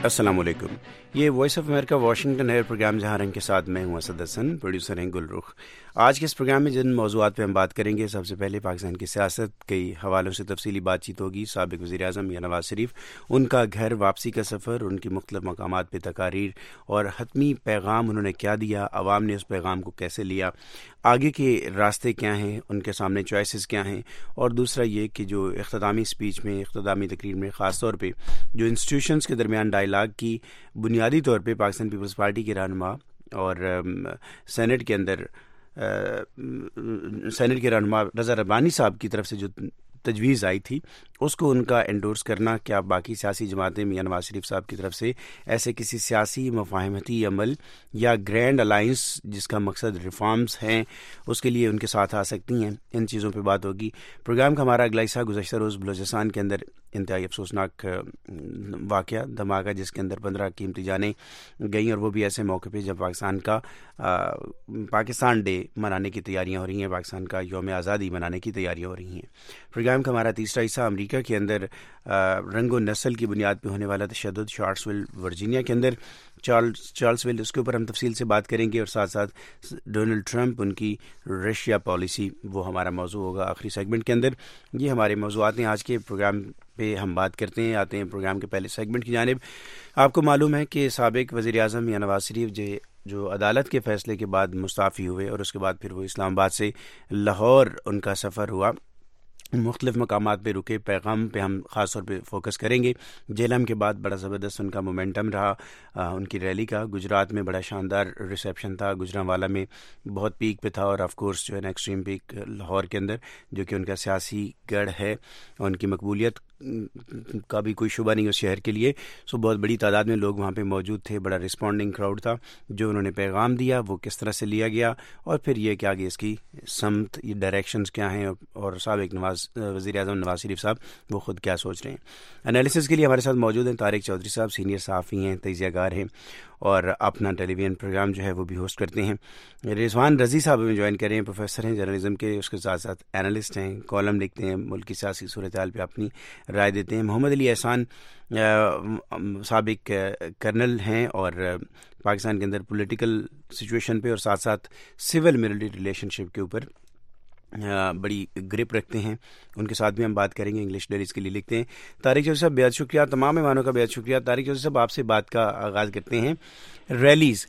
अस्सलाम वालेकुम। ये voice of America Washington air program जहाँ रंग के साथ मैं हूँ असद हसन, प्रोड्यूसर हैं गुलरुख। आज के इस प्रोग्राम में जिन मौज़ूआत पे हम बात करेंगे, सबसे पहले पाकिस्तान की सियासत, कई हवालों से तफसीली बातचीत होगी। साबिक वज़ीर-ए-आज़म मियां नवाज़ शरीफ, उनका घर वापसी का सफ़र, उनकी मुख्तलिफ मकामात पे तकारीर और हतमी पैगाम उन्होंने क्या दिया, अवाम ने उस पैगाम को कैसे लिया, आगे के रास्ते क्या हैं, उनके सामने चॉइसेस क्या हैं, और दूसरा ये कि जो इख्तितामी स्पीच में, इख्तितामी तकरीर में ख़ास तौर पे जो इंस्टीट्यूशंस के दरमियान डायलाग की बुनियादी तौर पे पाकिस्तान पीपल्स पार्टी के रहनुमा और सेनेट के अंदर सेनेट के रहनुमा रज़ा रब्बानी साहब की तरफ से जो तजवीज़ आई थी, उसको उनका एंडोर्स करना, क्या बाकी सियासी जमातें मियां नवाज शरीफ साहब की तरफ से ऐसे किसी सियासी मफाहमती अमल या ग्रैंड अलाइंस जिसका मकसद रिफॉर्म्स हैं, उसके लिए उनके साथ आ सकती हैं। इन चीज़ों पे बात होगी। प्रोग्राम का हमारा अगला हिस्सा गुज़श्ता रोज़ बलूचिस्तान के अंदर इंतहाई अफसोसनाक वाक़या धमाका, जिसके अंदर 15 कीमती जानें गई, और वो भी ऐसे मौके पे जब पाकिस्तान का पाकिस्तान डे मनाने की तैयारियां हो रही हैं, पाकिस्तान का यौम आज़ादी मनाने की तैयारियां हो रही हैं। प्रोग्राम का हमारा तीसरा हिस्सा अमेरिका के अंदर रंग व नस्ल की बुनियाद पर होने वाला तशद्दुद, चार्ल्सविल वर्जीनिया के अंदर चार्ल्सविल, उसके ऊपर हम तफसील से बात करेंगे, और साथ साथ डोनाल्ड ट्रंप, उनकी रशिया पॉलिसी, वो हमारा मौजू होगा आखिरी सेगमेंट के अंदर। ये हमारे मौजूआत हैं आज के प्रोग्राम पे। हम बात करते हैं, आते हैं प्रोग्राम के पहले सेगमेंट की जानिब। आपको मालूम है कि साबिक वज़ीर-ए-आज़म मियां नवाज शरीफ जो अदालत के फैसले के बाद मुस्ताफ़ी हुए, और उसके बाद फिर वो इस्लामाबाद से लाहौर उनका सफ़र हुआ, मुख्तलिफ मकामात पे रुके। पैगाम पे हम ख़ास तौर पे फोकस करेंगे। जेलम के बाद बड़ा ज़बरदस्त उनका मोमेंटम रहा उनकी रैली का। गुजरात में बड़ा शानदार रिसेप्शन था, गुजरांवाला में बहुत पीक पे था, और ऑफ कोर्स जो है ना एक्सट्रीम पीक लाहौर के अंदर, जो कि उनका सियासी गढ़ है। उनकी मकबूलियत का भी कोई शुबा नहीं उस शहर के लिए। सो बहुत बड़ी तादाद में लोग वहाँ पे मौजूद थे, बड़ा रिस्पॉन्डिंग क्राउड था। जो उन्होंने पैगाम दिया वो किस तरह से लिया गया, और फिर ये कि आगे इसकी समत, ये डायरेक्शंस क्या हैं, और साबिक वज़ीर-ए-आज़म नवाज शरीफ साहब वो खुद क्या सोच रहे हैं। एनालिसिस के लिए हमारे साथ मौजूद हैं तारिक चौधरी साहब, सीनियर सहाफ़ी हैं, तजियाकार हैं, और अपना टेलीविज़न प्रोग्राम जो है वो भी होस्ट करते हैं। रिजवान रज़ी साहब हमें ज्वाइन कर रहे हैं, प्रोफेसर हैं जर्नलिज्म के, उसके साथ साथ एनालिस्ट हैं, कॉलम लिखते हैं, मुल्क की सियासी सूरत हाल पे अपनी राय देते हैं। मोहम्मद अली एहसान साबिक कर्नल हैं, और पाकिस्तान के अंदर पॉलिटिकल सिचुएशन पे और साथ साथ सिविल मिलिट्री रिलेशनशिप के ऊपर बड़ी ग्रिप रखते हैं। उनके साथ भी हम बात करेंगे। इंग्लिश डेलीज के लिए लिखते हैं। तारिक चौधरी साहब बेहद शुक्रिया, तमाम मेहमानों का बेहद शुक्रिया। तारिक चौधरी साहब आपसे बात का आगाज़ करते हैं। रैलीज़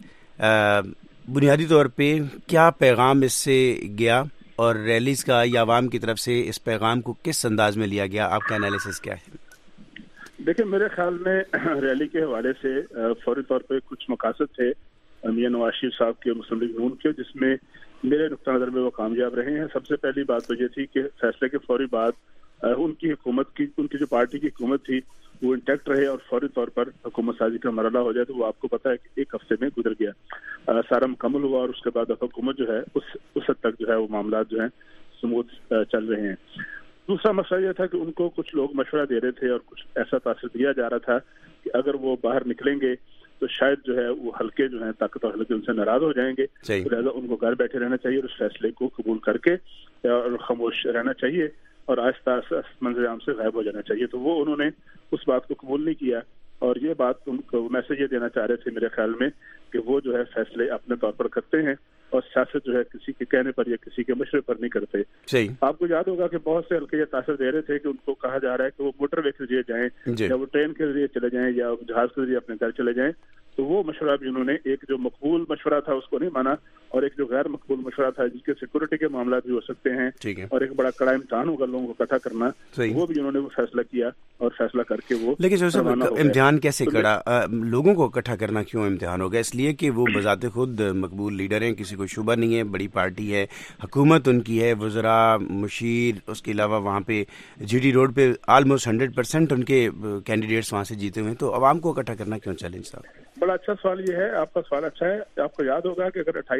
बुनियादी तौर पे क्या पैगाम इससे गया, और रैलीज़ का या आवाम की तरफ से इस पैगाम को किस अंदाज में लिया गया, आपका एनालिसिस क्या है? देखिए, मेरे ख्याल में रैली के हवाले से फौरी तौर पे कुछ मकासद थे मियां नवाज शरीफ साहब के, मुस्लिम लीग नून के, जिसमें मेरे नुक्ता नज़र में वो कामयाब रहे हैं। सबसे पहली बात तो ये थी कि फैसले के फौरी बाद उनकी हुकूमत की, उनकी जो पार्टी की हुकूमत थी वो इंटैक्ट रहे, और फौरी तौर पर हुकूमत साजी का मरहला हो जाए। तो वो आपको पता है कि 1 हफ्ते में गुजर गया, सारा मुकम्मल हुआ, और उसके बाद हुकूमत जो है उस हद तक जो है वो मामला जो है स्मूथ चल रहे हैं। दूसरा मसला यह था कि उनको कुछ लोग मशवरा दे रहे थे, और कुछ ऐसा तासर दिया जा रहा था कि अगर वो बाहर निकलेंगे तो शायद जो है वो हल्के जो है ताकतवर हल्के उनसे नाराज हो जाएंगे, तो लिहाजा उनको घर बैठे रहना चाहिए और उस फैसले को कबूल करके और खामोश रहना चाहिए, और आहिस्ता आहिस्ता मंजर आम से गायब हो जाना चाहिए। तो वो उन्होंने उस बात को कबूल नहीं किया, और ये बात उनको मैसेज ये देना चाह रहे थे मेरे ख्याल में कि वो जो है फैसले अपने तौर पर करते हैं, और सियासत जो है किसी के कहने पर या किसी के मशवरे पर नहीं करते। आपको याद होगा कि बहुत से हल्के ये तासर दे रहे थे कि उनको कहा जा रहा है कि वो मोटरवे के जरिए जाएं, या वो ट्रेन के जरिए चले जाएं, या जहाज के जरिए अपने घर चले जाएं। तो वो मशवरा भी उन्होंने, एक जो मकबूल मशवरा था उसको नहीं माना, और एक जो गैर मकबूल मशवरा था जिसके सिक्योरिटी के मामला भी हो सकते हैं, और एक बड़ा कड़ा इम्तहान होगा लोगों को इकट्ठा करना, वो भी उन्होंने वो फैसला किया, और फैसला करके वो। लेकिन इम्तिहान कैसे कड़ा, लोगों को इकट्ठा करना क्यों इम्तिहान होगा? इसलिए कि वो बजाते खुद मकबूल लीडर हैं, किसी को शुबा नहीं है, बड़ी पार्टी है, हुकूमत उनकी है, वज़रा, मुशीर, उसके अलावा वहाँ पे जीटी रोड पे ऑलमोस्ट 100% उनके कैंडिडेट्स वहाँ से जीते हुए हैं। तो आवाम को इकट्ठा करना क्यों चैलेंज था? बड़ा अच्छा सवाल ये है, आपका सवाल अच्छा है। आपको याद होगा कि अगर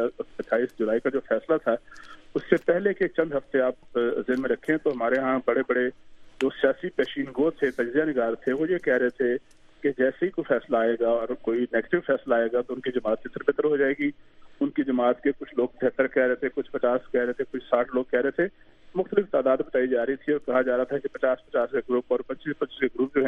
28 जुलाई का जो फैसला था, उससे पहले के चंद हफ्ते आप ज़हन में रखें तो हमारे यहाँ बड़े बड़े जो सियासी पेशीन गो थे, तजिया निगार थे, वो ये कह रहे थे कि जैसे ही कोई फैसला आएगा और कोई नेगेटिव फैसला आएगा तो उनकी जमात तितर-बितर हो जाएगी। उनकी जमात के कुछ लोग 73 कह रहे थे, कुछ 50 कह रहे थे, कुछ 60 लोग कह रहे थे। मुख्तलिफ तादाद बताई जा रही थी और कहा जा रहा था कि 50-50 के ग्रुप और 25-25 के ग्रुप जो हैं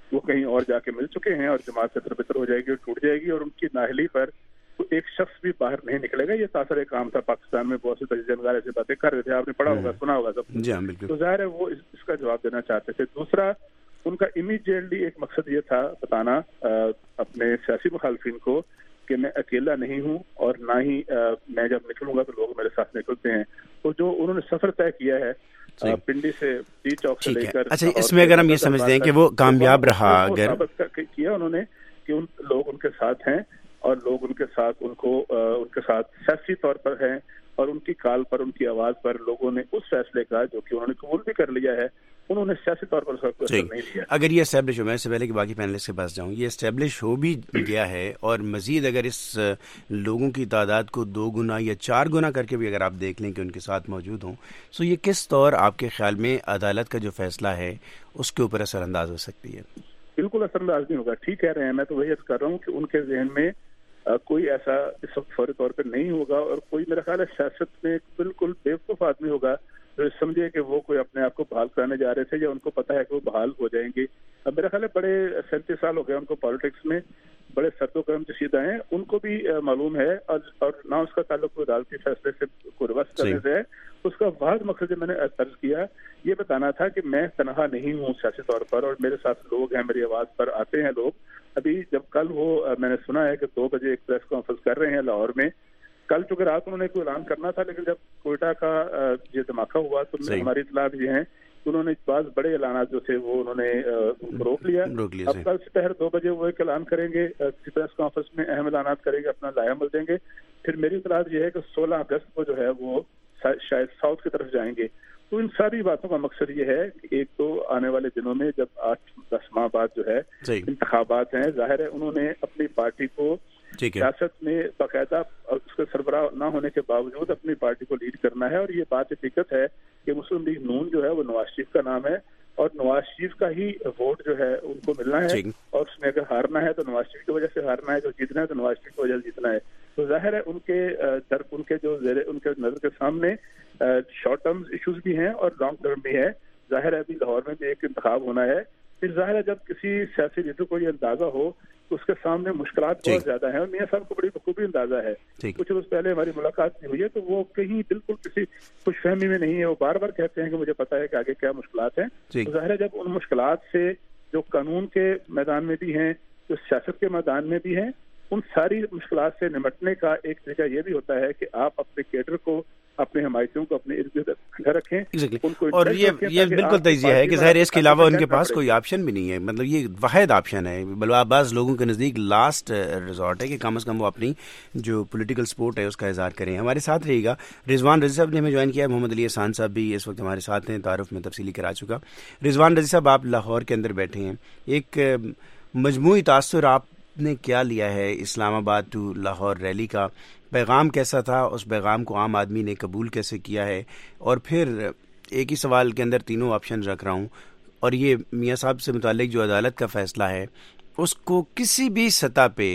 وہ کہیں اور جا کے مل چکے ہیں اور جماعت سے تربتر ہو جائے گی اور ٹوٹ جائے گی اور ان کی نااہلی پر ایک شخص بھی باہر نہیں نکلے گا. یہ تاثر کام تھا پاکستان میں, بہت سے تجزیہ نگار ایسی باتیں کر رہے تھے, آپ نے پڑھا ہوگا, سنا ہوگا سب. تو ظاہر ہے وہ اس کا جواب دینا چاہتے تھے. دوسرا ان کا امیڈیٹلی ایک مقصد یہ تھا بتانا اپنے سیاسی مخالفین کو کہ میں اکیلا نہیں ہوں اور نہ ہی میں جب نکلوں گا تو لوگ میرے ساتھ نکلتے ہیں. تو جو انہوں نے سفر طے کیا ہے پنڈی سے ٹی چوک سے لے کر, اچھا اس میں اگر ہم یہ سمجھتے ہیں کہ وہ کامیاب رہا, اگر کیا انہوں نے کہ لوگ ان کے ساتھ ہیں اور لوگ ان کے ساتھ ان کے ساتھ سیاسی طور پر ہیں اور ان کی کال پر, ان کی آواز پر لوگوں نے اس فیصلے کا جو کہ انہوں نے قبول بھی کر لیا ہے, انہوں نے سیاسی طور پر سب کچھ نہیں لیا. اگر یہ اسٹیبلش ہو, میں اس سے پہلے کہ باقی پینلسٹ کے پاس جاؤں, یہ اسٹیبلش ہو بھی گیا ہے اور مزید اگر اس لوگوں کی تعداد کو 2 گنا یا 4 گنا کر کے بھی اگر آپ دیکھ لیں کہ ان کے ساتھ موجود ہوں, تو یہ کس طور آپ کے خیال میں عدالت کا جو فیصلہ ہے اس کے اوپر اثر انداز ہو سکتی ہے؟ بالکل اثر انداز نہیں ہوگا. ٹھیک کہہ رہے ہیں, میں تو وہی عرض کر رہا ہوں کہ ان کے ذہن میں کوئی ایسا اس وقت فوری طور پر نہیں ہوگا اور کوئی میرا خیال ہے سیاست میں بالکل بیوقوف آدمی ہوگا جو سمجھے کہ وہ کوئی اپنے آپ کو بحال کرانے جا رہے تھے یا ان کو پتا ہے کہ وہ بحال ہو جائیں گے. اب میرا خیال ہے بڑے 37 سال ہو گئے ان کو پالیٹکس میں, بڑے سرد و گرم چشیدہ ہیں, ان کو بھی معلوم ہے اور نہ اس کا تعلق کوئی عدالتی فیصلے سے کوئی روس کرنے سے ہے. اس کا واحد مقصد جو میں نے عرض کیا یہ بتانا تھا کہ میں تنہا نہیں ہوں سیاسی طور پر اور میرے ساتھ لوگ ہیں, میری آواز پر آتے ہیں لوگ. ابھی جب کل وہ میں نے سنا ہے کہ 2 بجے ایک پریس کانفرنس کر رہے ہیں لاہور میں, کل چونکہ رات انہوں نے کوئی اعلان کرنا تھا لیکن جب کوئٹہ کا یہ دھماکہ ہوا تو ہماری اطلاع یہ ہیں کہ انہوں نے بعض بڑے اعلانات جو تھے وہ انہوں نے روک لیا. اب کل سپہر 2 بجے وہ ایک اعلان کریں گے, کسی پریس کانفرنس میں اہم اعلانات کریں گے, اپنا لائحہ عمل دیں گے. پھر میری اطلاع یہ ہے کہ 16 اگست کو جو ہے وہ شاید ساؤتھ کی طرف جائیں گے. تو ان ساری باتوں کا مقصد یہ ہے کہ ایک تو آنے والے دنوں میں جب 8-10 ماہ بعد جو ہے انتخابات ہیں, ظاہر ہے انہوں نے اپنی پارٹی کو سیاست میں باقاعدہ اس کے سربراہ نہ ہونے کے باوجود اپنی پارٹی کو لیڈ کرنا ہے. اور یہ بات حقیقت ہے کہ مسلم لیگ نون جو ہے وہ نواز شریف کا نام ہے اور نواز شریف کا ہی ووٹ جو ہے ان کو ملنا ہے اور اس میں اگر ہارنا ہے تو نواز شریف کی وجہ سے ہارنا ہے, جو جیتنا ہے تو نواز شریف کی وجہ سے جیتنا ہے. تو ظاہر ہے ان کے جو ان کے نظر کے سامنے شارٹ ٹرم ایشوز بھی ہیں اور لانگ ٹرم بھی ہے. ظاہر ہے ابھی لاہور میں بھی ایک انتخاب ہونا ہے. پھر ظاہر ہے جب کسی سیاسی لیڈر کو یہ اندازہ ہو تو اس کے سامنے مشکلات بہت زیادہ ہیں اور میاں صاحب کو بڑی بخوبی اندازہ ہے. کچھ روز پہلے ہماری ملاقات ہوئی ہے تو وہ کہیں بالکل کسی خوش فہمی میں نہیں ہے, وہ بار بار کہتے ہیں کہ مجھے پتا ہے کہ آگے کیا مشکلات ہیں. تو ظاہر ہے جب ان مشکلات سے جو قانون کے میدان میں بھی ہیں, جو سیاست کے میدان میں بھی ہیں, ان ساری مشکلات سے نمٹنے کا ایک طریقہ یہ بھی ہوتا ہے کہ آپ اپنے کیڈر کو, اپنے حمایتیوں کو اپنے ارد گرد رکھیں ان کو, اور یہ بالکل تجزیہ ہے کہ ظاہر اس کے علاوہ ان کے پاس کوئی آپشن بھی نہیں ہے. مطلب یہ واحد آپشن ہے, بلکہ بعض لوگوں کے نزدیک لاسٹ ریزورٹ ہے کہ کم از کم وہ اپنی جو پولیٹیکل سپورٹ ہے اس کا اظہار کریں. ہمارے ساتھ رہے گا رضوان رضی صاحب نے ہمیں جوائن کیا ہے, محمد علی احسان صاحب بھی اس وقت ہمارے ساتھ ہیں, تعارف میں تفصیلی کرا چکا. رضوان رضی صاحب آپ لاہور کے اندر بیٹھے ہیں, ایک مجموعی تاثر آپ نے کیا لیا ہے اسلام آباد ٹو لاہور ریلی کا؟ پیغام کیسا تھا, اس پیغام کو عام آدمی نے قبول کیسے کیا ہے؟ اور پھر ایک ہی سوال کے اندر تینوں آپشن رکھ رہا ہوں, اور یہ میاں صاحب سے متعلق جو عدالت کا فیصلہ ہے اس کو کسی بھی سطح پہ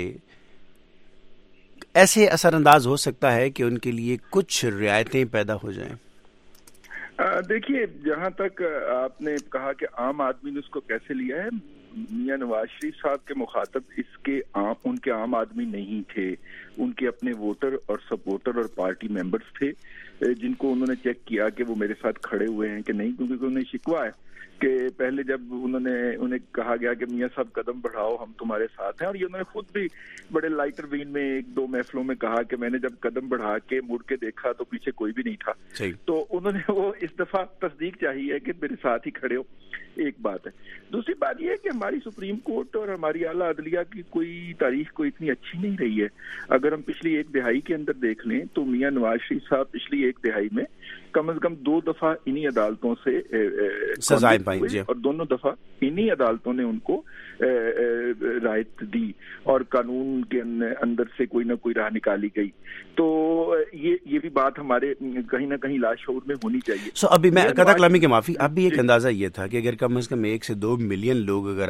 ایسے اثر انداز ہو سکتا ہے کہ ان کے لیے کچھ رعایتیں پیدا ہو جائیں. دیکھیے, جہاں تک آپ نے کہا کہ عام آدمی نے اس کو کیسے لیا ہے, میاں نواز شریف صاحب کے مخاطب ان کے عام آدمی نہیں تھے, ان کے اپنے ووٹر اور سپورٹر اور پارٹی ممبرز تھے جن کو انہوں نے چیک کیا کہ وہ میرے ساتھ کھڑے ہوئے ہیں کہ نہیں, کیونکہ انہیں شکوہ ہے کہ پہلے جب انہیں کہا گیا کہ میاں صاحب قدم بڑھاؤ ہم تمہارے ساتھ ہیں, اور یہ انہوں نے خود بھی بڑے لائٹر وین میں 1-2 محفلوں میں کہا کہ میں نے جب قدم بڑھا کے مڑ کے دیکھا تو پیچھے کوئی بھی نہیں تھا. تو انہوں نے وہ اس دفعہ تصدیق چاہیے کہ میرے ساتھ ہی کھڑے ہو. ایک بات ہے. دوسری بات یہ ہے کہ ہماری سپریم کورٹ اور ہماری اعلیٰ عدلیہ کی کوئی تاریخ کوئی اتنی اچھی نہیں رہی ہے. اگر ہم پچھلی 1 دہائی کے اندر دیکھ لیں تو میاں نواز شریف صاحب پچھلی 1 دہائی میں کم از کم 2 دفعہ انہی عدالتوں سے سزائیں پائیں, اور دونوں دفعہ انہی عدالتوں نے ان کو رعایت دی اور قانون کے اندر سے کوئی نہ کوئی راہ نکالی گئی. تو یہ بھی بات ہمارے کہیں نہ کہیں لاشعور میں ہونی چاہیے. ابھی میں قطع کلامی کی معافی, اب بھی ایک اندازہ یہ تھا کہ اگر کم از کم 1 سے 2 ملین لوگ اگر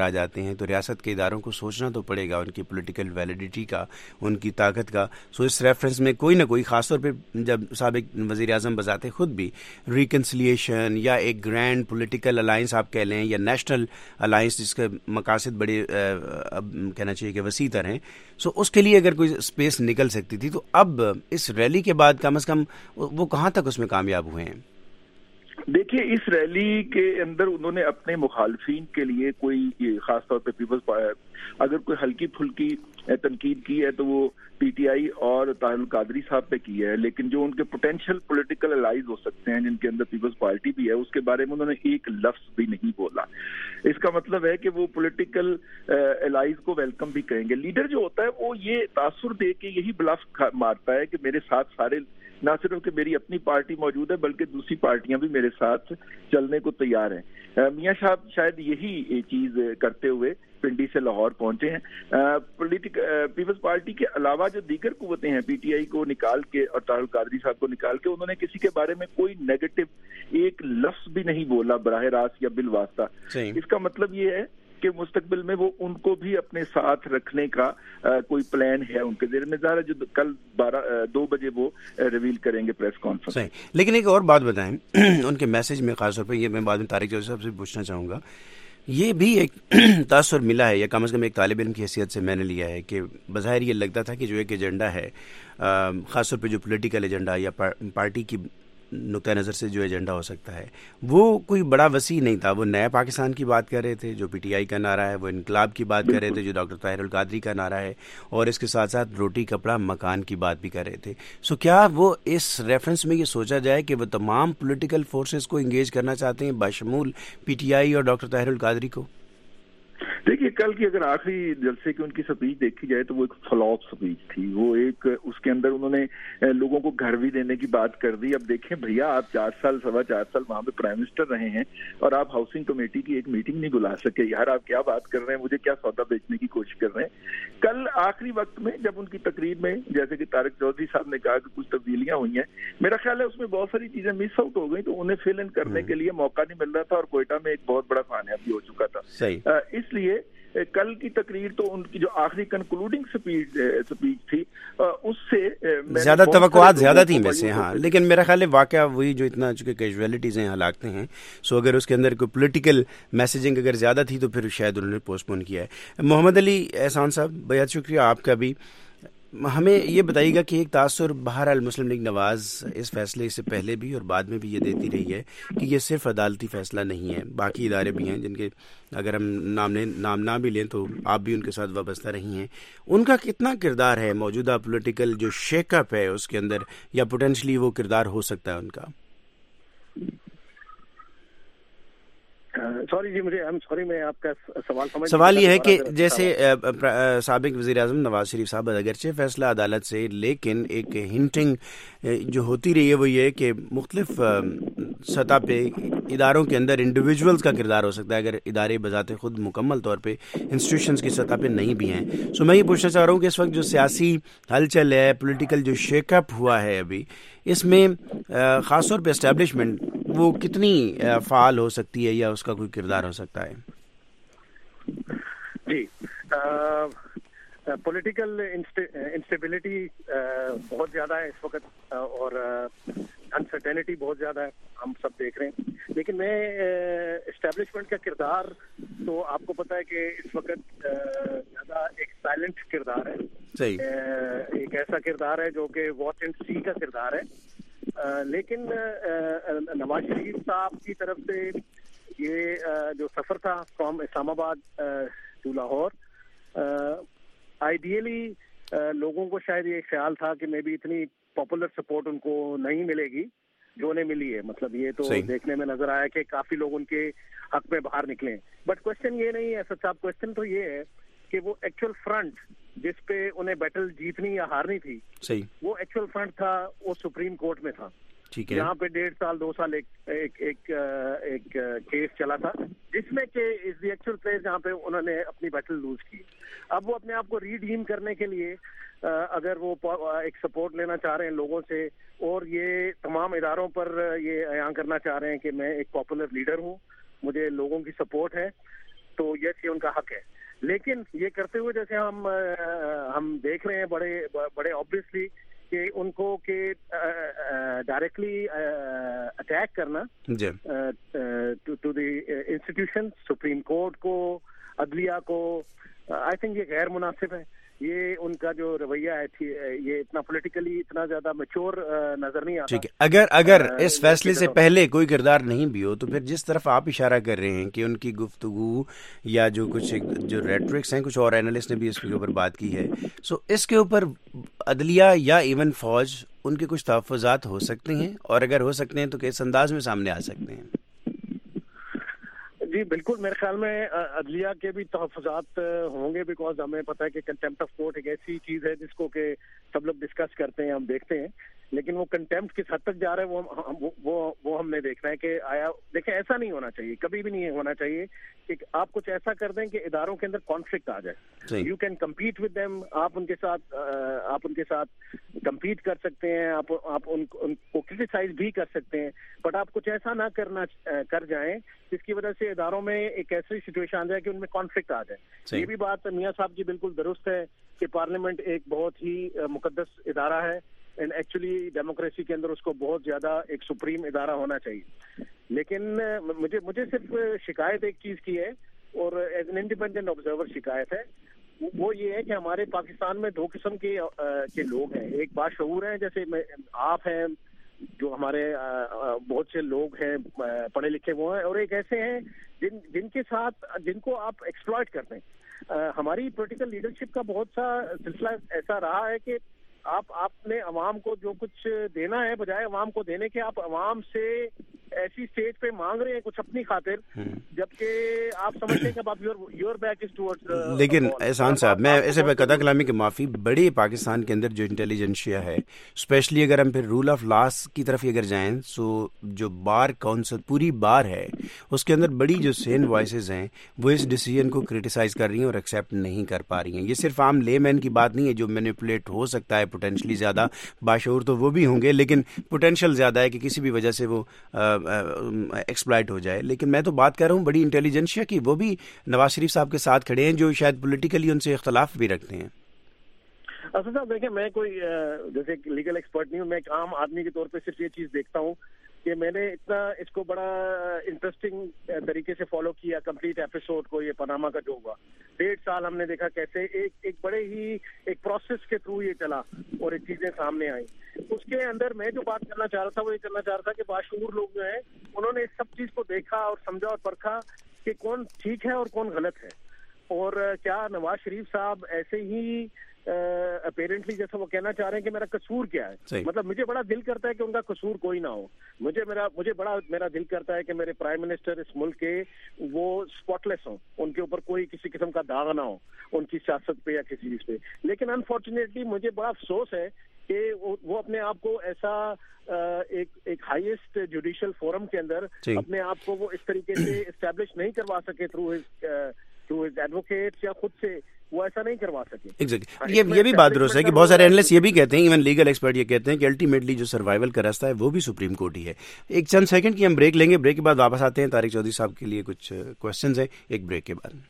آ جاتے ہیں تو ریاست کے اداروں کو سوچنا تو پڑے گا ان کی پولیٹیکل ویلیڈیٹی کا, ان کی طاقت کا. سو اس ریفرنس میں کوئی نہ کوئی, خاص طور پہ جب سابق وزیر اعظم بذات خود بھی ریکنسلیشن یا ایک گرینڈ پولیٹیکل الائنس آپ کہہ لیں یا نیشنل الائنس جس کے مقاصد بڑے کہنا چاہیے کہ وسیع تر ہیں, سو اس کے لیے اگر کوئی اسپیس نکل سکتی تھی, تو اب اس ریلی کے بعد کم از کم وہ کہاں تک اس میں کامیاب ہوئے ہیں؟ دیکھیے, اس ریلی کے اندر انہوں نے اپنے مخالفین کے لیے کوئی خاص طور پہ اگر کوئی ہلکی پھلکی تنقید کی ہے تو وہ پی ٹی آئی اور طاہر القادری صاحب پہ کی ہے, لیکن جو ان کے پوٹینشیل پولیٹیکل الائز ہو سکتے ہیں جن کے اندر پیپلز پارٹی بھی ہے, اس کے بارے میں انہوں نے ایک لفظ بھی نہیں بولا. اس کا مطلب ہے کہ وہ پولیٹیکل الائز کو ویلکم بھی کریں گے. لیڈر جو ہوتا ہے وہ یہ تاثر دے کے یہی بلف مارتا ہے کہ میرے ساتھ سارے, نہ صرف کہ میری اپنی پارٹی موجود ہے بلکہ دوسری پارٹیاں بھی میرے ساتھ چلنے کو تیار ہیں. میاں صاحب شاید یہی چیز کرتے ہوئے پنڈی سے لاہور پہنچے ہیں. پیپلز پارٹی کے علاوہ جو دیگر قوتیں ہیں, پی ٹی آئی کو نکال کے اور طاہر القادری صاحب کو نکال کے, انہوں نے کسی کے بارے میں کوئی نیگیٹو ایک لفظ بھی نہیں بولا براہ راست یا بالواسطہ. اس کا مطلب یہ ہے کہ مستقبل میں وہ ان کو بھی اپنے ساتھ رکھنے کا کوئی پلان ہے ان کے ذہن میں. ظاہر ہے جو کل 2 بجے وہ ریویل کریں گے پریس کانفرنس. لیکن ایک اور بات بتائیں, ان کے میسج میں خاص طور پہ یہ میں بعد میں طارق جوزی صاحب سے پوچھنا چاہوں گا, یہ بھی ایک تاثر ملا ہے یا کم از کم ایک طالب علم کی حیثیت سے میں نے لیا ہے کہ بظاہر یہ لگتا تھا کہ جو ایک ایجنڈا ہے, خاص طور پہ جو پولیٹیکل ایجنڈا یا پارٹی کی نقطہ نظر سے جو ایجنڈا ہو سکتا ہے, وہ کوئی بڑا وسیع نہیں تھا. وہ نئے پاکستان کی بات کر رہے تھے جو پی ٹی آئی کا نعرہ ہے, وہ انقلاب کی بات کر رہے تھے جو ڈاکٹر طاہر القادری کا نعرہ ہے, اور اس کے ساتھ ساتھ روٹی کپڑا مکان کی بات بھی کر رہے تھے. سو کیا وہ اس ریفرنس میں یہ سوچا جائے کہ وہ تمام پولیٹیکل فورسز کو انگیج کرنا چاہتے ہیں بشمول پی ٹی آئی اور ڈاکٹر طاہر القادری کو؟ دیکھیے, کل کی اگر آخری جلسے کی ان کی سپیچ دیکھی جائے تو وہ ایک فلاپ سپیچ تھی. وہ ایک اس کے اندر انہوں نے لوگوں کو گھر بھی دینے کی بات کر دی. اب دیکھیں بھیا, آپ 4 سال وہاں پہ پرائم منسٹر رہے ہیں اور آپ ہاؤسنگ کمیٹی کی ایک میٹنگ نہیں بلا سکے. یار آپ کیا بات کر رہے ہیں, مجھے کیا سودا بیچنے کی کوشش کر رہے ہیں. کل آخری وقت میں جب ان کی تقریر میں جیسے کہ طارق جوزی صاحب نے کہا کہ کچھ تبدیلیاں ہوئی ہیں, میرا خیال ہے اس میں بہت ساری چیزیں مس آؤٹ ہو گئی, تو انہیں فل ان کرنے کے لیے موقع نہیں مل رہا تھا, اور کوئٹہ میں ایک بہت بڑا کامیابی ہو چکا تھا. اس لیے کل کی تقریر تو ان کی جو آخری کنکلوڈنگ سپیچ تھی اس سے زیادہ توقعات زیادہ تھیں ویسے. ہاں, لیکن میرا خیال ہے واقعہ وہی جو اتنا چونکہ کیجویلٹیز ہیں, ہلاکتیں ہیں, سو اگر اس کے اندر کوئی پولیٹیکل میسیجنگ اگر زیادہ تھی تو پھر شاید انہوں نے پوسٹ پون کیا ہے. محمد علی احسان صاحب, بہت شکریہ آپ کا بھی. ہمیں یہ بتائیے گا کہ ایک تاثر بہرحال مسلم لیگ نواز اس فیصلے سے پہلے بھی اور بعد میں بھی یہ دیتی رہی ہے کہ یہ صرف عدالتی فیصلہ نہیں ہے, باقی ادارے بھی ہیں جن کے اگر ہم نام نہ بھی لیں تو آپ بھی ان کے ساتھ وابستہ رہی ہیں. ان کا کتنا کردار ہے موجودہ پولیٹیکل جو شیک اپ ہے اس کے اندر, یا پوٹینشلی وہ کردار ہو سکتا ہے ان کا؟ میں آپ کا سوال یہ ہے کہ جیسے سابق وزیر اعظم نواز شریف صاحب اگرچہ فیصلہ عدالت سے, لیکن ایک ہنٹنگ جو ہوتی رہی ہے وہ یہ کہ مختلف سطح پہ اداروں کے اندر انڈیویجولز کا کردار ہو سکتا ہے اگر ادارے بذات خود مکمل طور پہ انسٹیٹیوشنز کی سطح پہ نہیں بھی ہیں. سو میں یہ پوچھنا چاہ رہا ہوں کہ اس وقت جو سیاسی ہلچل ہے, پولیٹیکل جو شیک اپ ہوا ہے ابھی, اس میں خاص طور پہ اسٹیبلشمنٹ وہ کتنی فعال ہو سکتی ہے یا اس کا کوئی کردار ہو سکتا ہے؟ جی, پولیٹیکل انسٹیبلٹی بہت زیادہ ہے اس وقت, اور انسرٹینٹی بہت زیادہ ہے, ہم سب دیکھ رہے ہیں. لیکن میں اسٹیبلشمنٹ کا کردار تو آپ کو پتا ہے کہ اس وقت زیادہ ایک سائلنٹ کردار ہے. صحیح, ایک ایسا کردار ہے جو کہ واچ اینڈ سی کا کردار ہے. لیکن نواز شریف صاحب کی طرف سے یہ جو سفر تھا فرام اسلام آباد ٹو لاہور, آئیڈیلی لوگوں کو شاید یہ خیال تھا کہ میں بھی اتنی پاپولر سپورٹ ان کو نہیں ملے گی جو انہیں ملی ہے. مطلب یہ تو دیکھنے میں نظر آیا کہ کافی لوگ ان کے حق میں باہر نکلے. بٹ کوشچن یہ نہیں ہے اسد صاحب, کوشچن تو یہ ہے کہ وہ ایکچوئل فرنٹ جس پہ انہیں بیٹل جیتنی یا ہارنی تھی, وہ ایکچوئل فرنٹ تھا وہ سپریم کورٹ میں تھا. یہاں پہ 1.5 سال 2 سال ایک کیس چلا تھا جس میں کہ از دی ایکچوئل پلیس جہاں پہ انہوں نے اپنی بیٹل لوز کی. اب وہ اپنے آپ کو ریڈیم کرنے کے لیے اگر وہ ایک سپورٹ لینا چاہ رہے ہیں لوگوں سے, اور یہ تمام اداروں پر یہ بیان کرنا چاہ رہے ہیں کہ میں ایک پاپولر لیڈر ہوں, مجھے لوگوں کی سپورٹ ہے, تو یہ ان کا حق ہے. لیکن یہ کرتے ہوئے جیسے ہم دیکھ رہے ہیں بڑے آبویسلی کہ ان کو کہ ڈائریکٹلی اٹیک کرنا to the institution, supreme court کو، عدلیہ کو، آئی تھنک یہ غیر مناسب ہے. یہ ان کا جو رویہ ہے یہ اتنا پولیٹیکلی اتنا زیادہ میچور نظر نہیں آتا. ٹھیک ہے، اگر اس فیصلے سے پہلے کوئی کردار نہیں بھی ہو تو پھر جس طرف آپ اشارہ کر رہے ہیں کہ ان کی گفتگو یا جو کچھ جو ریٹرکس ہیں، کچھ اور اینالسٹ نے بھی اس کے اوپر بات کی ہے، سو اس کے اوپر عدلیہ یا ایون فوج ان کے کچھ تحفظات ہو سکتے ہیں، اور اگر ہو سکتے ہیں تو کس انداز میں سامنے آ سکتے ہیں؟ جی بالکل، میرے خیال میں عدلیہ کے بھی تحفظات ہوں گے، بیکاز ہمیں پتہ ہے کہ کنٹیمپٹ آف کورٹ ایک ایسی چیز ہے جس کو کہ سب لوگ ڈسکس کرتے ہیں، ہم دیکھتے ہیں، لیکن وہ کنٹیمپٹ کس حد تک جا رہا ہے وہ ہم نے دیکھنا ہے کہ آیا. دیکھیں ایسا نہیں ہونا چاہیے، کبھی بھی نہیں ہونا چاہیے کہ آپ کچھ ایسا کر دیں کہ اداروں کے اندر کانفلکٹ آ جائے. You can compete with them, آپ ان کے ساتھ کمپیٹ کر سکتے ہیں، آپ ان کو کرٹیسائز بھی کر سکتے ہیں، بٹ آپ کچھ ایسا نہ کر جائیں جس کی وجہ سے اداروں میں ایک ایسی سچویشن آ جائے کہ ان میں کانفلکٹ آ جائے. یہ بھی بات میاں صاحب کی بالکل درست ہے کہ پارلیمنٹ ایک بہت ہی مقدس ادارہ ہے، اینڈ ایکچولی ڈیموکریسی کے اندر اس کو بہت زیادہ ایک سپریم ادارہ ہونا چاہیے. لیکن مجھے صرف شکایت ایک چیز کی ہے، اور ایز این انڈیپینڈنٹ آبزرور شکایت ہے، وہ یہ ہے کہ ہمارے پاکستان میں دو قسم کے لوگ ہیں. ایک باشعور ہیں جیسے آپ ہیں، جو ہمارے بہت سے لوگ ہیں پڑھے لکھے وہ ہیں، اور ایک ایسے ہیں جن کو آپ ایکسپلائٹ کرتے ہیں. ہماری پولیٹیکل لیڈرشپ کا بہت سا سلسلہ ایسا رہا ہے کہ آپ نے عوام کو جو کچھ دینا ہے، بجائے عوام کو دینے کے آپ عوام سے ایسی سٹیج پہ مانگ رہے ہیں کچھ اپنی خاطر، جبکہ آپ سمجھتے ہیں کہ آپ یور بیک از ٹورڈز. لیکن احسان صاحب، میں ایسے قطع کلامی کی معافی، بڑے پاکستان کے اندر جو انٹیلیجنشیا ہے، اسپیشلی اگر ہم پھر رول آف لاس کی طرف اگر جائیں، سو جو بار کونسل پوری بار ہے اس کے اندر بڑی جو سین وائسز ہیں وہ اس ڈیسیجن کو کرٹیسائز کر رہی ہیں اور ایکسیپٹ نہیں کر پا رہی ہیں. یہ صرف عام لے مین کی بات نہیں ہے جو مینیپولیٹ ہو سکتا ہے پوٹینشلی زیادہ، باشعور تو وہ بھی ہوں گے لیکن پوٹینشیل زیادہ ہے کہ کسی بھی وجہ سے وہ ایکسپلائٹ ہو جائے. لیکن میں تو بات کر رہا ہوں بڑی انٹیلیجنشیا کی، وہ بھی نواز شریف صاحب کے ساتھ کھڑے ہیں جو شاید پولیٹیکلی ان سے اختلاف بھی رکھتے ہیں. اسد صاحب دیکھیں، میں کوئی جیسے لیگل ایکسپرٹ نہیں ہوں، میں ایک عام آدمی کے طور پہ صرف یہ چیز دیکھتا ہوں کہ میں نے اتنا اس کو بڑا انٹرسٹنگ طریقے سے فالو کیا کمپلیٹ ایپیسوڈ کو. یہ پاناما کا جو ہوا 1.5 سال ہم نے دیکھا کیسے ایک بڑے ہی ایک پروسیس کے تھرو یہ چلا اور ایک چیزیں سامنے آئیں. اس کے اندر میں جو بات کرنا چاہ رہا تھا وہ یہ کرنا چاہ رہا تھا کہ باشعور لوگ جو ہیں انہوں نے اس سب چیز کو دیکھا اور سمجھا اور پرکھا کہ کون ٹھیک ہے اور کون غلط ہے، اور کیا نواز شریف صاحب ایسے ہی اپیرنٹلی جیسا وہ کہنا چاہ رہے ہیں کہ میرا قصور کیا ہے. مطلب مجھے بڑا دل کرتا ہے کہ ان کا قصور کوئی نہ ہو. مجھے بڑا میرا دل کرتا ہے کہ میرے پرائم منسٹر اس ملک کے وہ اسپاٹ لیس ہوں، ان کے اوپر کوئی کسی قسم کا داغ نہ ہو ان کی سیاست پہ یا کسی چیز پہ. لیکن انفارچونیٹلی مجھے بڑا افسوس ہے کہ وہ اپنے آپ کو ایسا ایک ہائیسٹ جوڈیشل فورم کے اندر اپنے آپ کو وہ اس طریقے سے اسٹیبلش نہیں کروا سکے تھرو ہز ایڈوکیٹس یا خود سے وہ ایسا نہیں کروا سکے. ایگزیکٹلی یہ بھی بات درست ہے کہ بہت سارے اینالسٹ یہ بھی کہتے ہیں، ایون لیگل ایکسپرٹ یہ کہتے ہیں کہ الٹیمیٹلی جو سروائیول کا راستہ ہے وہ بھی سپریم کورٹ ہی ہے. ایک چند سیکنڈ کی ہم بریک لیں گے، بریک کے بعد واپس آتے ہیں. طارق چودھری صاحب کے لیے کچھ کوسچنز ہیں ایک بریک کے بعد.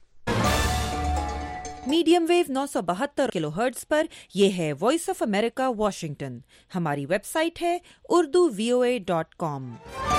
میڈیم ویو 972 کلو ہرٹز پر یہ ہے وائس آف امریکہ واشنگٹن. ہماری ویب سائٹ ہے urduvoa.com.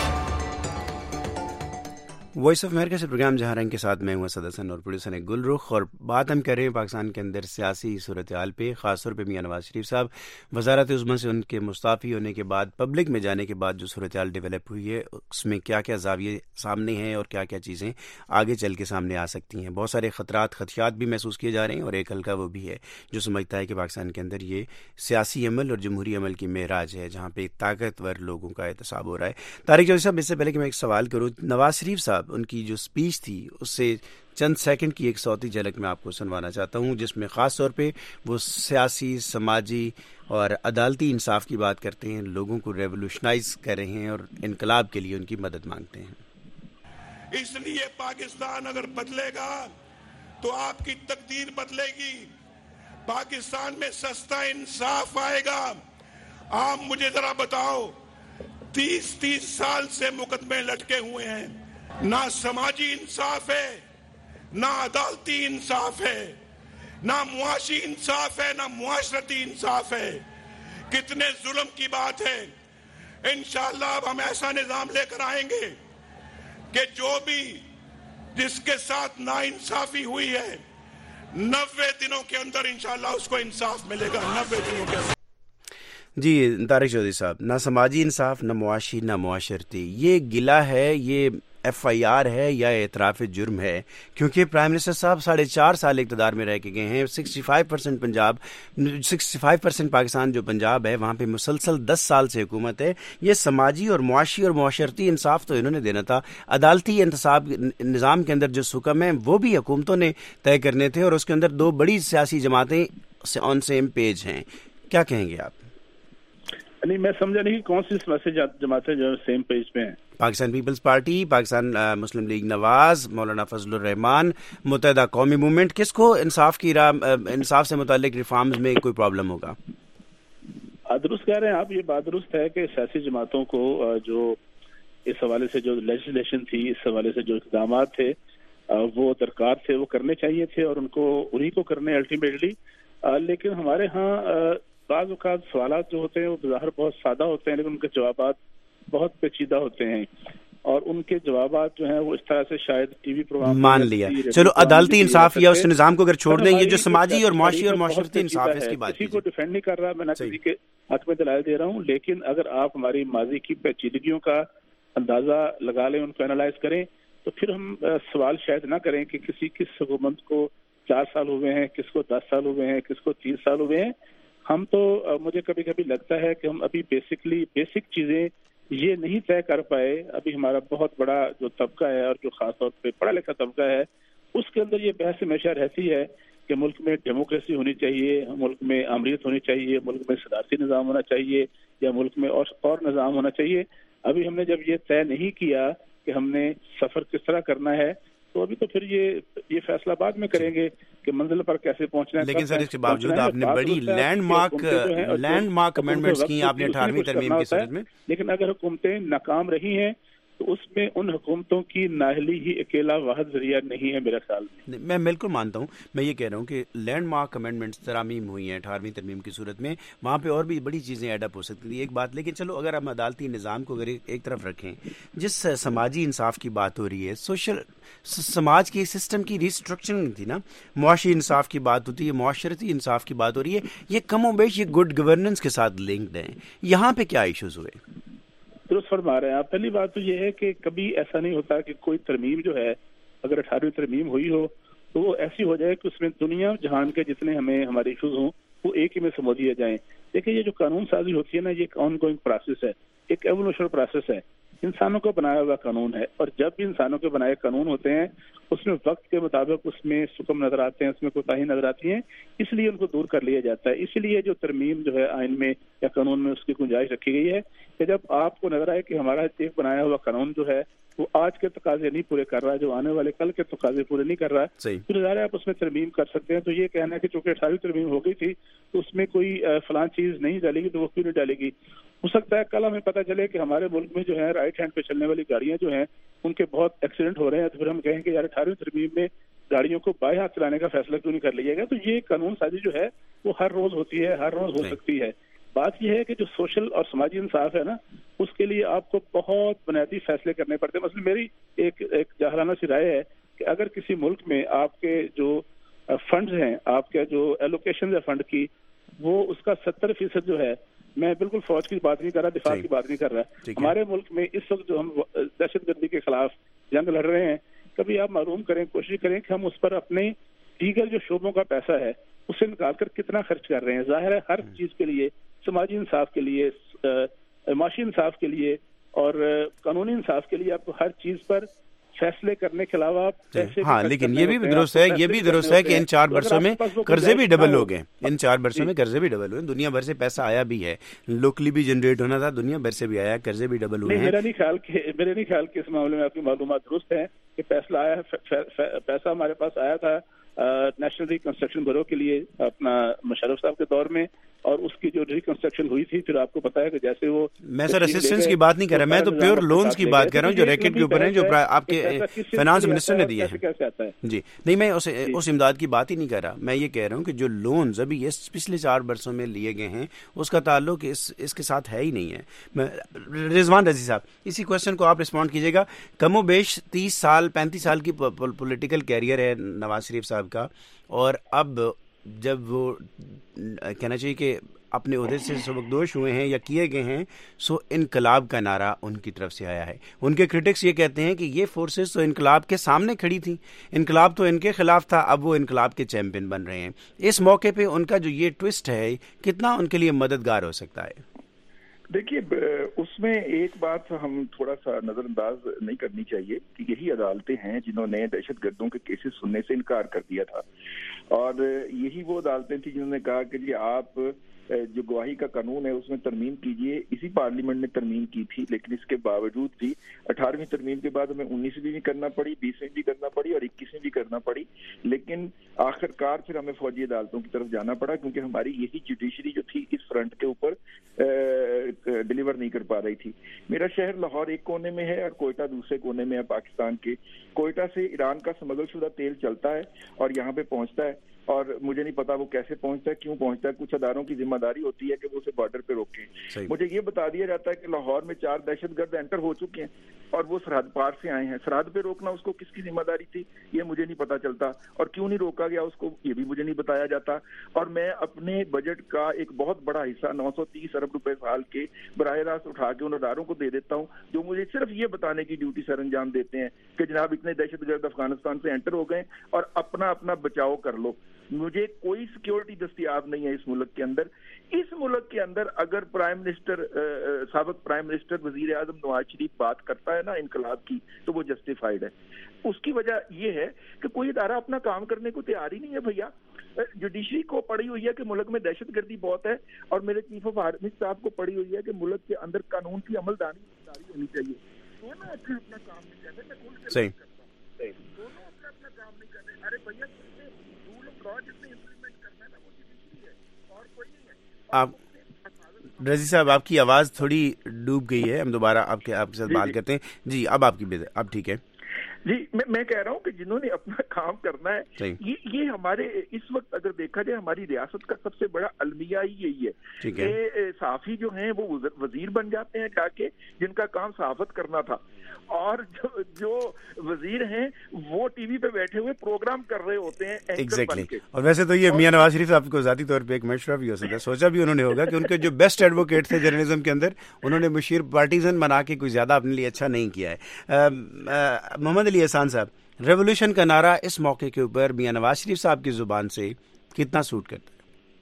وائس آف امریکہ سے پروگرام جہاں رنگ کے ساتھ میں ہوں اسد حسن اور پروڈیوسر گل رخ، اور بات ہم کر رہے ہیں پاکستان کے اندر سیاسی صورتحال پہ، خاص طور پہ میاں نواز شریف صاحب وزارت عظمیٰ سے ان کے مستعفی ہونے کے بعد پبلک میں جانے کے بعد جو صورتحال ڈیولپ ہوئی ہے اس میں کیا کیا زاویے سامنے ہیں اور کیا کیا چیزیں آگے چل کے سامنے آ سکتی ہیں. بہت سارے خدشات بھی محسوس کیے جا رہے ہیں، اور ایک حلقہ وہ بھی ہے جو سمجھتا ہے کہ پاکستان کے اندر یہ سیاسی عمل اور جمہوری عمل کی معراج ہے جہاں پہ طاقتور لوگوں کا احتساب ہو رہا ہے. طارق چودھری صاحب، اس سے پہلے کہ میں ایک سوال کروں، نواز شریف صاحب ان کی جو اسپیچ تھی اس سے چند سیکنڈ کی ایک صوتی جھلک میں آپ کو سنوانا چاہتا ہوں، جس میں خاص طور پہ وہ سیاسی، سماجی اور عدالتی انصاف کی بات کرتے ہیں، لوگوں کو ریولوشنائز کر رہے ہیں اور انقلاب کے لیے ان کی مدد مانگتے ہیں. اس لیے پاکستان اگر بدلے گا تو آپ کی تقدیر بدلے گی. پاکستان میں سستا انصاف آئے گا. آپ مجھے ذرا بتاؤ، 30 سال سے مقدمے لٹکے ہوئے ہیں، نہ سماجی انصاف ہے ना अदालती इंसाफ है, ना मुआशी इंसाफ है, ना मुआशरती इंसाफ है। कितने जुल्म की बात है। इंशाअल्लाह अब हम ऐसा निजाम लेकर आएंगे कि जो भी जिसके साथ नाइंसाफी हुई है 90 दिनों के अंदर इंशाअल्लाह उसको इंसाफ मिलेगा। 90 दिनों के अंदर। जी तारिक चौधरी साहब, ना समाजी इंसाफ, ना मुआशी, ना मुआशरती, ये गिला है, ये FIR है या एतराफ़ जुर्म है? क्योंकि प्राइम मिनिस्टर साहब 4.5 साल इक़्तिदार में रह के गए हैं। 65% पाकिस्तान जो पंजाब है वहाँ पे मुसलसल 10 साल से हुकूमत है। ये समाजी और मुआशी और मुआशरती इंसाफ तो इन्होंने देना था। अदालती इंतसाब निज़ाम के अंदर जो हुक्म हैं वो भी हुकूमतों ने तय करने थे, और उसके अंदर 2 बड़ी सियासी जमातें ऑन सेम पेज हैं। क्या कहेंगे आप? नहीं, मैं समझा नहीं कौन सी जमातें जो सेम पेज पे हैं। Pakistan People's Party, Pakistan Muslim League Nawaz, Maulana Fazlur Rahman, मुत्तहिदा कौमी मूवमेंट, किसको इंसाफ से मुताल्लिक रिफॉर्म्स में कोई प्रॉब्लम होगा? दुरुस्त कह रहे हैं आप। ये बात दुरुस्त है कि सियासी जमातों को जो इस हवाले से जो लेजिस्लेशन थी, इस हवाले से जो इक़दाम थे वो दरकार थे, वो करने चाहिए थे और उनको उन्हीं को करने अल्टीमेटली। लेकिन हमारे यहाँ बाज़ औक़ात सवालात जो होते हैं वो ज़ाहिर बहुत सादा होते हैं, लेकिन उनके जवाबात बहुत पेचीदा होते हैं, और उनके जवाबात जो हैं वो इस तरह से शायद टीवी प्रोग्राम मान लिया। चलो अदालती इंसाफ या उस निज़ाम को अगर छोड़ दें, ये जो समाजी और मुआशी और मुआशरती इंसाफ है इसकी बात, किसी को डिफेंड नहीं कर रहा, मैं ना किसी के हक में दलाइल दे रहा हूँ, लेकिन अगर आप हमारी माजी की पेचीदगियों का अंदाजा लगा लें, उनको एनालाइज करें, तो फिर हम सवाल शायद ना करें कि किस हुकूमत को 4 साल हुए हैं, किसको 10 साल हुए हैं, किसको 30 साल हुए हैं। हम तो मुझे कभी कभी लगता है कि हम अभी बेसिक चीजें ये नहीं तय कर पाए। अभी हमारा बहुत बड़ा जो तबका है और जो खास तौर पे पढ़ा लिखा तबका है, उसके अंदर ये बहस हमेशा रहती है कि मुल्क में डेमोक्रेसी होनी चाहिए, मुल्क में आमरीत होनी चाहिए, मुल्क में सदारती निज़ाम होना चाहिए, या मुल्क में और निज़ाम होना चाहिए। अभी हमने जब ये तय नहीं किया कि हमने सफर किस तरह करना है, तो अभी तो फिर ये फैसला बाद में करेंगे कि मंजिल पर कैसे पहुंचना है। लेकिन सर इसके बावजूद आपने बड़ी लैंडमार्क अमेंडमेंट्स की आपने 18वीं तरमीम की सूरत में, लेकिन अगर हुकूमतें नाकाम रही हैं तो उसमें उन हुकूमतों की नाअहली ही अकेला वाहिद जरिया नहीं है मेरे ख्याल में। मैं बिल्कुल मानता हूँ। मैं ये कह रहा हूँ कि लैंडमार्क अमेंडमेंट्स तरामीम हुई हैं 18वीं तरमीम की सूरत में, वहाँ पे और भी बड़ी चीज़ें ऐड अप हो सकती थी, एक बात। लेकिन चलो अगर हम अदालती निज़ाम को अगर एक तरफ रखें, जिस समाजी इंसाफ की बात हो रही है, सोशल समाज की सिस्टम की रिस्ट्रक्चरिंग थी ना, मुआशी इंसाफ की बात होती है, मुआशरती इंसाफ की बात हो रही है, ये कमोबेश ये गुड गवर्नेंस के साथ लिंक्ड हैं। यहाँ पे क्या इश्यूज हुए? दुरुस्त फरमा रहे हैं आप। पहली बात तो ये है कि कभी ऐसा नहीं होता कि कोई तरमीम जो है, अगर 18वीं तरमीम हुई हो तो वो ऐसी हो जाए कि उसमें दुनिया जहान के जितने हमारे इशूज हों वो एक ही में समझ दिए जाएं। देखिए, ये जो कानून साजी होती है ना, ये एक ऑनगोइंग प्रोसेस है, एक एवोल्यूशनल प्रोसेस है, इंसानों को बनाया हुआ कानून है, और जब भी इंसानों के बनाए कानून होते हैं उसमें वक्त के मुताबिक उसमें सुकम नजर आते हैं, उसमें कोताही नजर आती है, इसलिए उनको दूर कर लिया जाता है। इसलिए जो तरमीम जो है आइन में या कानून में उसकी गुंजाइश रखी गई है कि जब आपको नजर आए कि हमारा एक बनाया हुआ कानून जो है वो आज के तकाजे नहीं पूरे कर रहा है, जो आने वाले कल के तकाजे पूरे नहीं कर रहा है, तो नज़ारे आप उसमें तरमीम कर सकते हैं। तो ये कहना है कि चूंकि 18वीं तरमीम हो गई थी तो उसमें कोई फलां चीज नहीं डालेगी तो वो क्यों नहीं डालेगी। हो सकता है कल हमें पता चले कि हमारे मुल्क में जो है राइट हैंड पे चलने वाली गाड़ियां जो हैं उनके बहुत एक्सीडेंट हो रहे हैं, तो फिर हम कहें कि यार 18वीं तरमीम में गाड़ियों को बाएं हाथ चलाने का फैसला क्यों नहीं कर लिया गया। तो ये कानून साजी जो है वो हर रोज होती है, हर रोज हो सकती है। बात यह है कि जो सोशल और समाजी इंसाफ है ना, उसके लिए आपको बहुत बुनियादी फैसले करने पड़ते हैं। मतलब मेरी एक जाहराना सी राय है कि अगर किसी मुल्क में आपके जो फंड्स हैं, आपके जो एलोकेशन है फंड की, वो उसका 70% जो है, मैं बिल्कुल फौज की बात नहीं कर रहा, दिफा की बात नहीं कर रहा, हमारे मुल्क में इस वक्त जो हम दहशतगर्दी के खिलाफ जंग लड़ रहे हैं, कभी आप मालूम करें, कोशिश करें कि हम उस पर अपने दीगर जो शोबों का पैसा है उसे निकाल कर कितना खर्च कर रहे हैं। जाहिर है हर चीज के लिए, समाजी इंसाफ के लिए, माशी इंसाफ के लिए और कानूनी इंसाफ के लिए आपको हर चीज पर फैसले करने के अलावा पैसे, हाँ, लेकिन ये भी दुरुस्त है, ये भी दुरुस्त है कि इन 4 वर्षों में कर्जे भी डबल हो गए। इन 4 वर्षों में कर्जे भी डबल हुए, दुनिया भर से पैसा आया भी है, लोकली भी जनरेट होना था, दुनिया भर से भी आया, कर्जे भी डबल हुए हैं। मेरा नहीं ख्याल कि इस मामले में आपकी मालूमात दुरुस्त है कि पैसा हमारे पास आया था नेशनल रिकंस्ट्रक्शन ब्यूरो के लिए अपना मुशर्रफ साहब के दौर में, اور اس کی جو ریکنسٹرکشن ہوئی تھی پھر آپ کو پتا ہے کہ جیسے وہ میں سر اسسٹنس کی بات نہیں کر رہا, میں تو پیور لونز کی بات کر رہا ہوں جو ریکٹ کے اوپر ہیں جو آپ کے فائنانس منسٹر نے دیے ہیں. جی نہیں, میں اس امداد کی بات ہی نہیں کر رہا, میں یہ کہہ رہا ہوں کہ جو لونز ابھی یہ پچھلے 4 برسوں میں لیے گئے ہیں اس کا تعلق اس کے ساتھ ہے ہی نہیں ہے. رضوان رضی صاحب اسی کوشچن کو آپ رسپونڈ کیجیے گا. کم و بیش 30 سال 35 سال کی پولیٹیکل کیریئر ہے نواز شریف صاحب کا, اور اب جب وہ کہنا چاہیے کہ اپنے عہدے سے سبکدوش ہوئے ہیں یا کیے گئے ہیں, سو انقلاب کا نعرہ ان کی طرف سے آیا ہے. ان کے کرٹکس یہ کہتے ہیں کہ یہ فورسز تو انقلاب کے سامنے کھڑی تھیں, انقلاب تو ان کے خلاف تھا, اب وہ انقلاب کے چیمپئن بن رہے ہیں. اس موقع پہ ان کا جو یہ ٹوسٹ ہے کتنا ان کے لیے مددگار ہو سکتا ہے؟ دیکھیے اس میں ایک بات ہم تھوڑا سا نظر انداز نہیں کرنی چاہیے کہ یہی عدالتیں ہیں جنہوں نے دہشت گردوں کے کیسز سننے سے انکار کر دیا تھا, اور یہی وہ عدالتیں تھیں جنہوں نے کہا کہ جی آپ جو گواہی کا قانون ہے اس میں ترمیم کیجئے. اسی پارلیمنٹ نے ترمیم کی تھی, لیکن اس کے باوجود بھی 18ویں ترمیم کے بعد ہمیں 19ویں بھی کرنا پڑی, 20ویں بھی کرنا پڑی اور 21ویں بھی کرنا پڑی, لیکن آخر کار پھر ہمیں فوجی عدالتوں کی طرف جانا پڑا کیونکہ ہماری یہی جوڈیشری جو تھی اس فرنٹ کے اوپر ڈیلیور نہیں کر پا رہی تھی. میرا شہر لاہور ایک کونے میں ہے اور کوئٹہ دوسرے کونے میں ہے پاکستان کے. کوئٹہ سے ایران کا سمگل شدہ تیل چلتا ہے اور یہاں پہ پہنچتا ہے, اور مجھے نہیں پتا وہ کیسے پہنچتا ہے, کیوں پہنچتا ہے. کچھ اداروں کی ذمہ داری ہوتی ہے کہ وہ اسے بارڈر پہ روکیں. مجھے یہ بتا دیا جاتا ہے کہ لاہور میں 4 دہشت گرد انٹر ہو چکے ہیں اور وہ سرحد پار سے آئے ہیں. سرحد پہ روکنا اس کو کس کی ذمہ داری تھی یہ مجھے نہیں پتا چلتا, اور کیوں نہیں روکا گیا اس کو یہ بھی مجھے نہیں بتایا جاتا. اور میں اپنے بجٹ کا ایک بہت بڑا حصہ 930 ارب روپے سال کے براہ راست اٹھا کے ان اداروں کو دے دیتا ہوں جو مجھے صرف یہ بتانے کی ڈیوٹی سر انجام دیتے ہیں کہ جناب اتنے دہشت گرد افغانستان سے انٹر ہو گئے اور اپنا بچاؤ کر لو. مجھے کوئی سیکیورٹی دستیاب نہیں ہے اس ملک کے اندر. اس ملک کے اندر اگر پرائم منسٹر سابق پرائم منسٹر وزیر اعظم نواز شریف بات کرتا ہے نا انقلاب کی تو وہ جسٹیفائیڈ ہے. اس کی وجہ یہ ہے کہ کوئی ادارہ اپنا کام کرنے کو تیار ہی نہیں ہے بھیا. جوڈیشری کو پڑی ہوئی ہے کہ ملک میں دہشت گردی بہت ہے, اور میرے چیف آف آرمی صاحب کو پڑی ہوئی ہے کہ ملک کے اندر قانون کی عمل داری ہونی چاہیے. دونوں اپنا کام نہیں کرتے. صحیح, دونوں اپنا کام نہیں کرتے. ارے بھیا رول آف لا جس نے امپلیمنٹ کرنا ہے نا وہ جوڈیشری ہے اور کوئی نہیں ہے. آپ رضی صاحب آپ کی آواز تھوڑی ڈوب گئی ہے, ہم دوبارہ آپ کے ساتھ بات کرتے ہیں. جی اب آپ کی اب ٹھیک ہے. جی میں کہہ رہا ہوں کہ جنہوں نے اپنا کام کرنا ہے یہ ہمارے اس وقت اگر دیکھا جائے ہماری ریاست کا سب سے بڑا المیہ ہی یہی ہے کہ صحافی جو ہیں وہ وزیر بن جاتے ہیں جا کے جن کا کام صحافت کرنا تھا, اور جو وزیر ہیں وہ ٹی وی پہ بیٹھے ہوئے پروگرام کر رہے ہوتے ہیں ایگزیکٹلی. اور ویسے تو یہ میاں نواز شریف صاحب کو ذاتی طور پہ ایک مشورہ بھی ہو سکتا ہے, سوچا بھی انہوں نے ہوگا کہ ان کے جو بیسٹ ایڈوکیٹ تھے جرنلزم کے اندر انہوں نے مشیر پارٹیزن بنا کے کوئی زیادہ اپنے لیے اچھا نہیں کیا ہے. محمد علی احسان صاحب, ریولوشن کا نعرہ اس موقع کے اوپر میاں نواز شریف صاحب کی زبان سے کتنا سوٹ کرتا ہے؟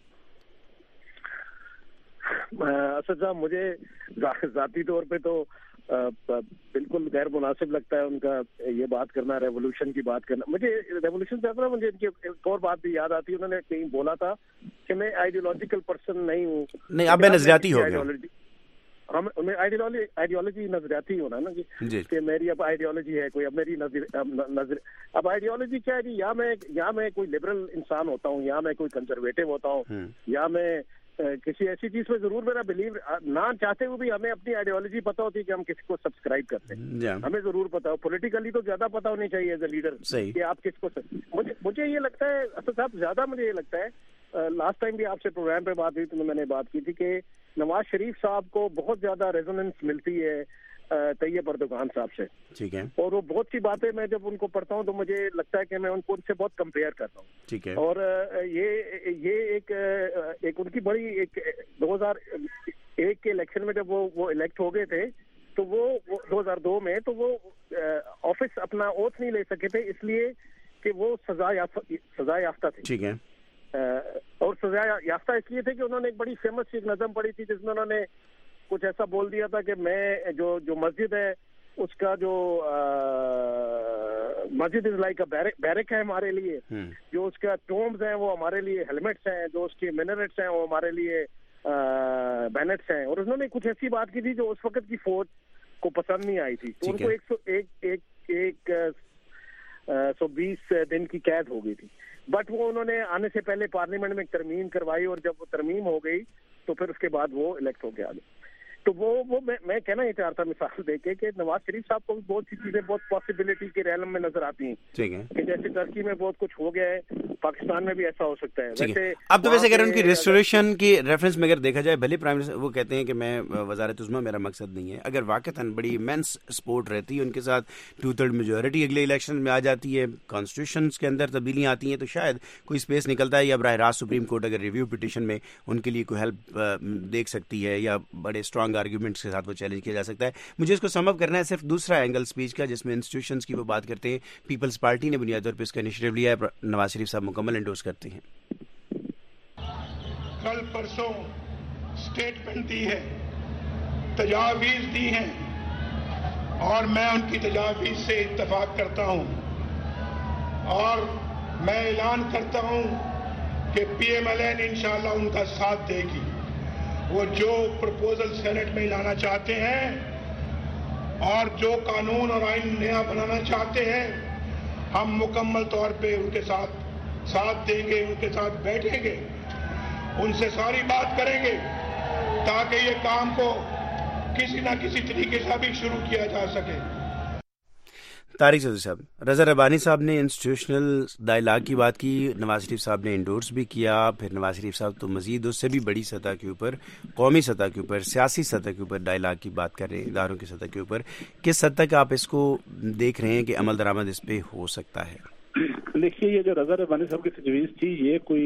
اسد صاحب مجھے ذاتی طور پہ تو بالکل غیر مناسب لگتا ہے ان کا یہ بات کرنا, ریولوشن کی بات کرنا. مجھے ریولوشن سے مجھے ان کی ایک اور بات بھی یاد آتی ہے, انہوں نے کہیں بولا تھا کہ میں آئیڈیولوجیکل پرسن نہیں ہوں. نہیں, اب میں نظریاتی ہو گیا. ہمیں آئیڈیالوجی نظریاتی ہونا نا جی کہ میری اب آئیڈیالوجی ہے کوئی, اب میری نظر اب آئیڈیالوجی کیا ہے جی, یا میں کوئی لبرل انسان ہوتا ہوں, یا میں کوئی کنزرویٹو ہوتا ہوں, یا میں کسی ایسی چیز میں ضرور میرا بلیو نہ چاہتے ہوئے بھی ہمیں اپنی آئیڈیالوجی پتہ ہوتی ہے کہ ہم کسی کو سبسکرائب کرتے ہیں, ہمیں ضرور پتا ہو. پولیٹیکلی تو زیادہ پتا ہونی چاہیے ایز اے لیڈر کہ آپ کس کو. مجھے یہ لگتا ہے اسد صاحب, زیادہ مجھے یہ لگتا ہے, لاسٹ ٹائم بھی آپ سے پروگرام پہ بات ہوئی تو میں نے بات کی تھی کہ نواز شریف صاحب کو بہت زیادہ ریزوننس ملتی ہے طیب اردوغان صاحب سے. ٹھیک ہے, اور وہ بہت سی باتیں میں جب ان کو پڑھتا ہوں تو مجھے لگتا ہے کہ میں ان کو ان سے بہت کمپیئر کرتا ہوں. ٹھیک ہے, اور یہ ایک ان کی بڑی ایک 2001 کے الیکشن میں جب وہ الیکٹ ہو گئے تھے تو وہ 2002 میں تو وہ آفس اپنا اوتھ نہیں لے سکے تھے اس لیے کہ وہ سزا یافتہ تھے. ٹھیک ہے, اور سزا یافتہ اس لیے تھے کہ انہوں نے ایک بڑی فیمس ایک نظم پڑھی تھی جس میں انہوں نے کچھ ایسا بول دیا تھا کہ میں جو مسجد ہے اس کا جو مسجد از لائک اے بیرک ہے ہمارے لیے, جو اس کا ٹومز ہیں وہ ہمارے لیے ہیلمٹس ہیں, جو اس کے منرٹس ہیں وہ ہمارے لیے بینٹس ہیں. اور انہوں نے کچھ ایسی بات کی تھی جو اس وقت کی فوج کو پسند نہیں آئی تھی, تو ان کو 120 دن کی قید ہو گئی تھی. بٹ وہ انہوں نے آنے سے پہلے پارلیمنٹ میں ایک ترمیم کروائی اور جب وہ ترمیم ہو گئی تو پھر اس کے بعد وہ الیکٹ ہو کے آ گئے. تو وہ میں کہنا یہ چاہتا مثال دے کے کہ نواز شریف صاحب کو بھی بہت سی چیزیں بہت پاسبلٹی کے ریلم میں نظر آتی ہیں کہ جیسے ترکی میں بہت کچھ ہو گیا ہے, پاکستان میں بھی ایسا ہو سکتا ہے. ویسے اب تو ویسے اگر ان کی ریسٹوریشن کی ریفرنس میں اگر دیکھا جائے, بھلے پرائم منسٹر وہ کہتے ہیں کہ میں وزارت عظمیٰ میرا مقصد نہیں ہے, اگر واقعتاً بڑی امینس سپورٹ رہتی ہے ان کے ساتھ, 2/3 میجورٹی اگلے الیکشن میں آ جاتی ہے, کانسٹیٹیوشنس کے اندر تبدیلیاں آتی ہیں, تو شاید کوئی اسپیس نکلتا ہے, یا براہ راست سپریم کورٹ اگر ریویو پٹیشن میں ان کے لیے کوئی ہیلپ دیکھ سکتی ہے, یا بڑے اسٹرانگ آرگیومنٹس کے ساتھ وہ چیلنج کیا جا سکتا ہے. مجھے اس کو سم اپ کرنا ہے صرف دوسرا اینگل اسپیچ کا, جس میں انسٹیٹیوشنس کی وہ بات کرتے ہیں. پیپلز پارٹی نے بنیادی طور پہ اس کا انیشیٹو لیا ہے, نواز شریف صاحب مکمل انڈورس کرتے ہیں. کل پرسوں اسٹیٹمنٹ دی ہے, تجاویز دی ہیں, اور میں ان کی تجاویز سے اتفاق کرتا ہوں, اور میں اعلان کرتا ہوں کہ پی ایم ایل این انشاءاللہ ان کا ساتھ دے گی. وہ جو پرپوزل سینٹ میں لانا چاہتے ہیں اور جو قانون اور آئین نیا بنانا چاہتے ہیں, ہم مکمل طور پہ ان کے ساتھ دیں گے, ان کے ساتھ بیٹھیں گے, ان سے ساری بات کریں گے تاکہ یہ کام کو کسی نہ کسی طریقے سے بھی شروع کیا جا سکے. طارق چودھری صاحب, رضا ربانی صاحب نے انسٹیٹیوشنل ڈائلاگ کی بات کی, نواز شریف صاحب نے انڈورس بھی کیا, پھر نواز شریف صاحب تو مزید اس سے بھی بڑی سطح کے اوپر, قومی سطح کے اوپر, سیاسی سطح کے اوپر ڈائلاگ کی بات کر رہے ہیں, اداروں کی سطح کے اوپر. کس حد تک آپ اس کو دیکھ رہے ہیں کہ عمل درآمد اس پہ ہو سکتا ہے؟ دیکھیے, یہ جو رضا ربانی صاحب کی تجویز تھی یہ کوئی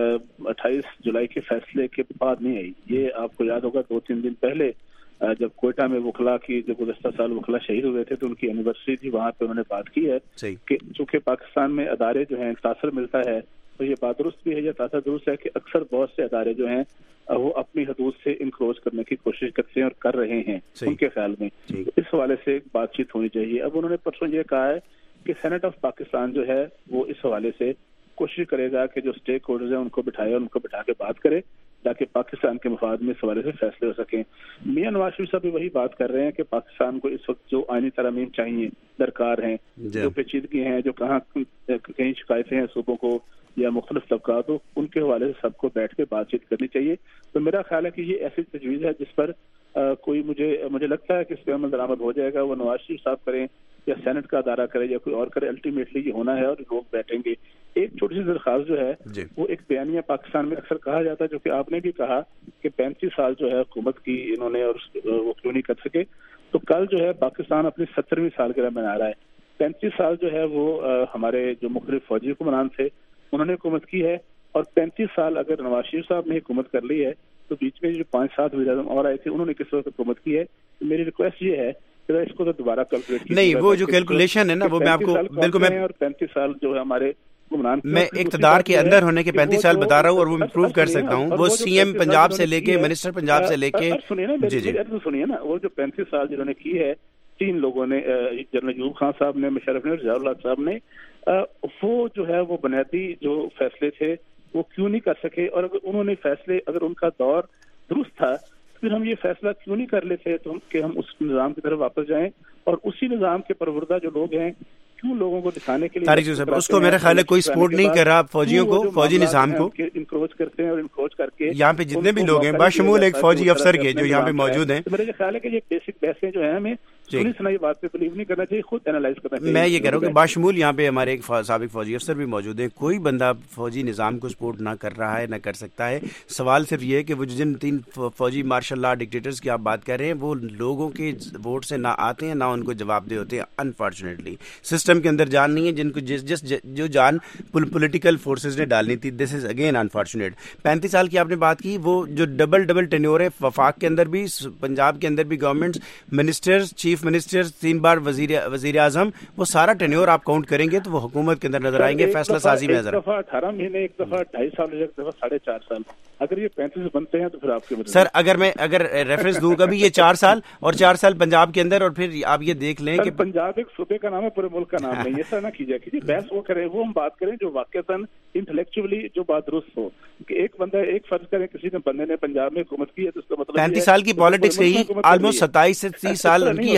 28 جولائی کے فیصلے کے بعد نہیں آئی. یہ آپ کو یاد ہوگا 2-3 دن پہلے جب کوئٹہ میں وکلا کی, جو گزشتہ سال وکلا شہید ہوئے تھے تو ان کی اینیورسری تھی, وہاں پہ انہوں نے بات کی ہے کہ چونکہ پاکستان میں ادارے جو ہیں تاثر ملتا ہے, تو یہ بات درست بھی ہے, یہ تاثر درست ہے کہ اکثر بہت سے ادارے جو ہیں وہ اپنی حدود سے انکروچ کرنے کی کوشش کرتے ہیں اور کر رہے ہیں ان کے خیال میں. اس حوالے سے بات چیت ہونی چاہیے. اب انہوں نے پرسوں یہ کہا ہے کہ سینٹ آف پاکستان جو ہے وہ اس حوالے سے کوشش کرے گا کہ جو اسٹیک ہولڈرز ہیں ان کو بٹھائے اور ان کو بٹھا کے بات کرے تاکہ پاکستان کے مفاد میں اس حوالے سے فیصلے ہو سکیں. میاں نواز شریف صاحب بھی وہی بات کر رہے ہیں کہ پاکستان کو اس وقت جو آئینی ترامیم چاہیے, درکار ہیں, جو پیچیدگی ہیں, جو کہیں شکایتیں ہیں صوبوں کو یا مختلف طبقات ہو, ان کے حوالے سے سب کو بیٹھ کے بات چیت کرنی چاہیے. تو میرا خیال ہے کہ یہ ایسی تجویز ہے جس پر کوئی مجھے لگتا ہے کہ اس پہ عمل درآمد ہو جائے گا. وہ نواز شریف صاحب کریں یا سینٹ کا ادارہ کرے یا کوئی اور کرے, الٹیمیٹلی یہ ہونا ہے اور لوگ بیٹھیں گے. ایک چھوٹی سی درخواست جو ہے وہ ایک بیانیہ پاکستان میں اکثر کہا جاتا ہے, جو کہ آپ نے بھی کہا کہ 35 سال جو ہے حکومت کی انہوں نے اور وہ کیوں نہیں کر سکے. تو کل جو ہے پاکستان اپنی 70ویں سالگرہ منا رہا ہے. 35 سال جو ہے وہ ہمارے جو مختلف فوجی حکمران تھے انہوں نے حکومت کی ہے, اور 35 سال اگر نواز شریف صاحب نے حکومت کر لی ہے تو بیچ میں جو 5-7 وزیر اعظم اور آئے تھے انہوں نے کس وقت حکومت کی ہے. میری ریکویسٹ یہ ہے کہ اس کو تو دوبارہ کیلکولیٹ نہیں, وہ جو کیلکولیشن ہے نا وہ میں آپ کو بالکل, میں اور 35 سال جو ہے ہمارے میں اقتدار کے اندر ہونے کے 35 سال بتا رہا ہوں اور وہ امپروو کر سکتا ہوں. وہ سی ایم پنجاب سے لے کے منسٹر پنجاب سے لے کے, سنیے نا, وہ جو 35 سال جنہوں نے کی ہے 3 لوگوں نے, جنرل ایوب خان صاحب نے, مشرف نے, رضا اللہ صاحب نے, وہ جو ہے وہ بنیادی جو فیصلے تھے وہ کیوں نہیں کر سکے. اور اگر انہوں نے فیصلے, اگر ان کا دور درست تھا پھر ہم یہ فیصلہ کیوں نہیں کر لیتے کہ ہم اس نظام کی طرف واپس جائیں اور اسی نظام کے پروردہ جو لوگ ہیں کیوں لوگوں کو دکھانے کے لیے طارق صاحب اس کو میرا خیال ہے کوئی سپورٹ نہیں کر رہا فوجیوں کو, فوجی نظام کو انکروچ کرتے ہیں اور انکروچ کر کے یہاں پہ جتنے بھی لوگ ہیں بشمول ایک فوجی افسر کے جو یہاں پہ موجود ہیں. میرا خیال ہے کہ یہ بیسک بحثیں جو ہیں ہمیں سنی سنائی بات پہ بلیو نہیں کرنا چاہیے, خود اینالائز کرنا چاہیے. میں یہ کہہ رہا ہوں کہ باشمول یہاں پہ ہمارے ایک سابق فوجی افسر بھی موجود ہیں. کوئی بندہ فوجی نظام کو سپورٹ نہ کر رہا ہے نہ کر سکتا ہے. سوال صرف یہ ہے کہ وہ جن 3 فوجی مارشل لا ڈکٹیٹرز کی آپ بات کر رہے ہیں وہ لوگوں کے ووٹ سے نہ آتے ہیں نہ ان کو جواب دہ ہوتے ہیں. انفارچونیٹلی سسٹم کے اندر جان نہیں ہے جن کو جو جان پولیٹیکل فورسز نے ڈالنی تھی. دس از اگین انفارچونیٹ. 35 سال کی آپ نے بات کی, وہ جو ڈبل ٹینیور ہے وفاق کے اندر بھی, پنجاب کے اندر بھی گورنمنٹ منسٹرز, چیف منسٹر, 3 بار وزیر اعظم, وہ سارا ٹینیور آپ کاؤنٹ کریں گے تو وہ حکومت کے اندر نظر آئیں گے, فیصلہ سازی میں نظر. ایک دفعہ 18 مہینے, ایک دفعہ 2.5 سال, ایک دفعہ 4.5 سال. اگر یہ 35 بنتے ہیں تو پھر آپ کے سر اگر ریفرنس دوں گا بھی یہ 4 سال اور 4 سال پنجاب کے اندر, اور پھر آپ یہ دیکھ لیں کہ پنجاب ایک صوبے کا نام ہے, پورے ملک کا نام نہیں. ایسا نہ کیجیے کہ بحث وہ کریں, وہ ہم بات کریں جو واقعتاً انٹلیکچولی جو بات درست ہو. کہ ایک بندہ, ایک فرض کریں کسی نے بندے نے پنجاب میں حکومت کی ہے تو اس کا مطلب 35 سال کی پالیٹکس رہی, آلموسٹ 27 سے 30 سال ان کی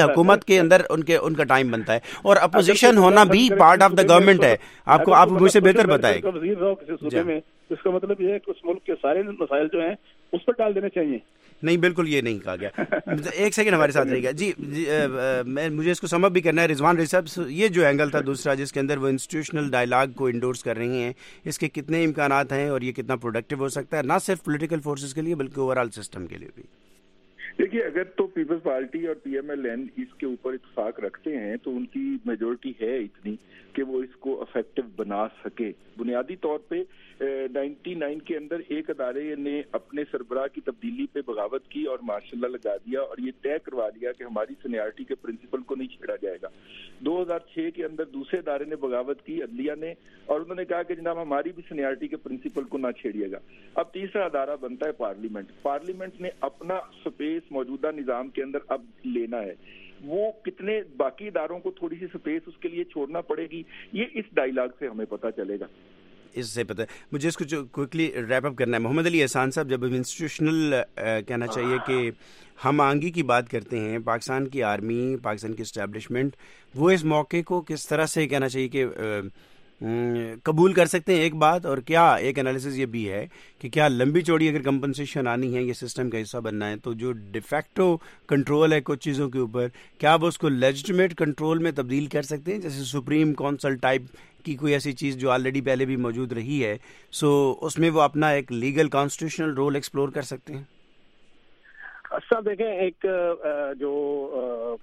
हुकूमत के अंदर उनका टाइम बनता है, और अपोजिशन होना भी पार्ट ऑफ द गवर्नमेंट है। आप मुझसे बेहतर बताएं। वजीर रहो किसी सूबे में, इसका मतलब ये है कि उस मुल्क के सारे मसाइल जो हैं उस पर डाल देने चाहिए। नहीं, बिल्कुल ये नहीं कहा गया। एक सेकंड हमारे साथ रहेगा जी, मुझे इसको समझ भी करना है। रिजवान साहब, ये जो एंगल था दूसरा जिसके अंदर वो इंस्टीट्यूशनल डायलॉग को इंडोर्स कर रही हैं, इसके कितने इम्कानात हैं और ये कितना प्रोडक्टिव हो सकता है, ना सिर्फ पॉलिटिकल फोर्सेस के लिए बल्कि ओवरऑल सिस्टम के लिए भी? देखिए, अगर तो पीपल्स पार्टी और PMLN इसके ऊपर इत्तेफाक रखते हैं तो उनकी मेजोरिटी है इतनी कि वो इसको इफेक्टिव बना सके। बुनियादी तौर पे 99 के अंदर एक अदारे ने अपने सरबराह की तब्दीली पे बगावत की और मार्शल लगा दिया और ये तय करवा दिया कि हमारी सीनियरिटी के प्रिंसिपल को नहीं छेड़ा जाएगा। 2006 के अंदर दूसरे अदारे ने बगावत की, अदलिया ने, और उन्होंने कहा कि जनाब हमारी भी सीनियरिटी के प्रिंसिपल को ना छेड़िएगा। अब तीसरा अदारा बनता है पार्लियामेंट। पार्लियामेंट ने अपना स्पेस मौजूदा निजाम के अंदर अब लेना है। वो कितने बाकी इदारों को थोड़ी सी स्पेस उसके लिए छोड़ना पड़ेगी, ये इस डायलॉग से हमें पता चलेगा। इससे पता है मुझे इसको जो क्विकली रैप अप करना है। मोहम्मद अली एहसान साहब, जब इंस्टीट्यूशनल कहना चाहिए कि हम आंगी की बात करते हैं, पाकिस्तान की आर्मी, पाकिस्तान की एस्टैब्लिशमेंट, वो इस मौके को किस तरह से कहना चाहिए कि कबूल कर सकते हैं एक बात, और क्या एक एनालिसिस ये भी है कि क्या लंबी चौड़ी अगर कंपनसेशन आनी है, ये सिस्टम का हिस्सा बनना है, तो जो डिफेक्टो कंट्रोल है कुछ चीज़ों के ऊपर, क्या वो उसको लेजिटिमेट कंट्रोल में तब्दील कर सकते हैं, जैसे सुप्रीम काउंसिल टाइप की कोई ऐसी चीज़ जो ऑलरेडी पहले भी मौजूद रही है, सो उसमें वो अपना एक लीगल कॉन्स्टिट्यूशनल रोल एक्सप्लोर कर सकते हैं? अच्छा, देखें, एक जो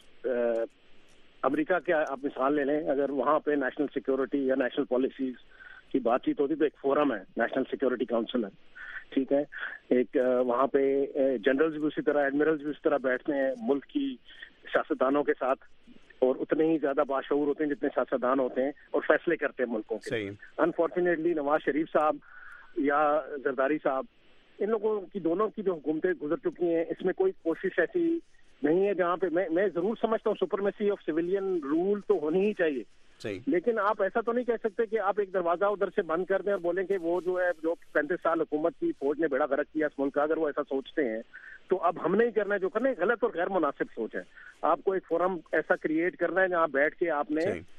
अमेरिका के आप मिसाल ले लें, अगर वहाँ पे नेशनल सिक्योरिटी या नेशनल पॉलिसीज की बातचीत होती तो एक फोरम है, नेशनल सिक्योरिटी काउंसिल है, ठीक है। एक वहाँ पे जनरल्स भी उसी तरह, एडमिरल्स भी उसी तरह बैठते हैं मुल्क की सियासतदानों के साथ, और उतने ही ज्यादा बाशऊर होते हैं जितने सियासतदान होते हैं, और फैसले करते हैं मुल्कों के। अनफॉर्चुनेटली नवाज शरीफ साहब या जरदारी साहब, इन लोगों की दोनों की जो हुकूमतें गुजर चुकी हैं, इसमें कोई कोशिश ऐसी नहीं है जहाँ पे मैं जरूर समझता हूँ सुपरमेसी ऑफ सिविलियन रूल तो होनी ही चाहिए, लेकिन आप ऐसा तो नहीं कह सकते कि आप एक दरवाजा उधर से बंद कर दें और बोलें कि वो जो है, जो 35 साल हुकूमत की फौज ने बेड़ा गर्क किया इस मुल्क का, अगर वो ऐसा सोचते हैं तो अब हमने ही करना है। जो करना है गलत और गैर मुनासिब सोच है। आपको एक फोरम ऐसा क्रिएट करना है जहाँ बैठ के आपने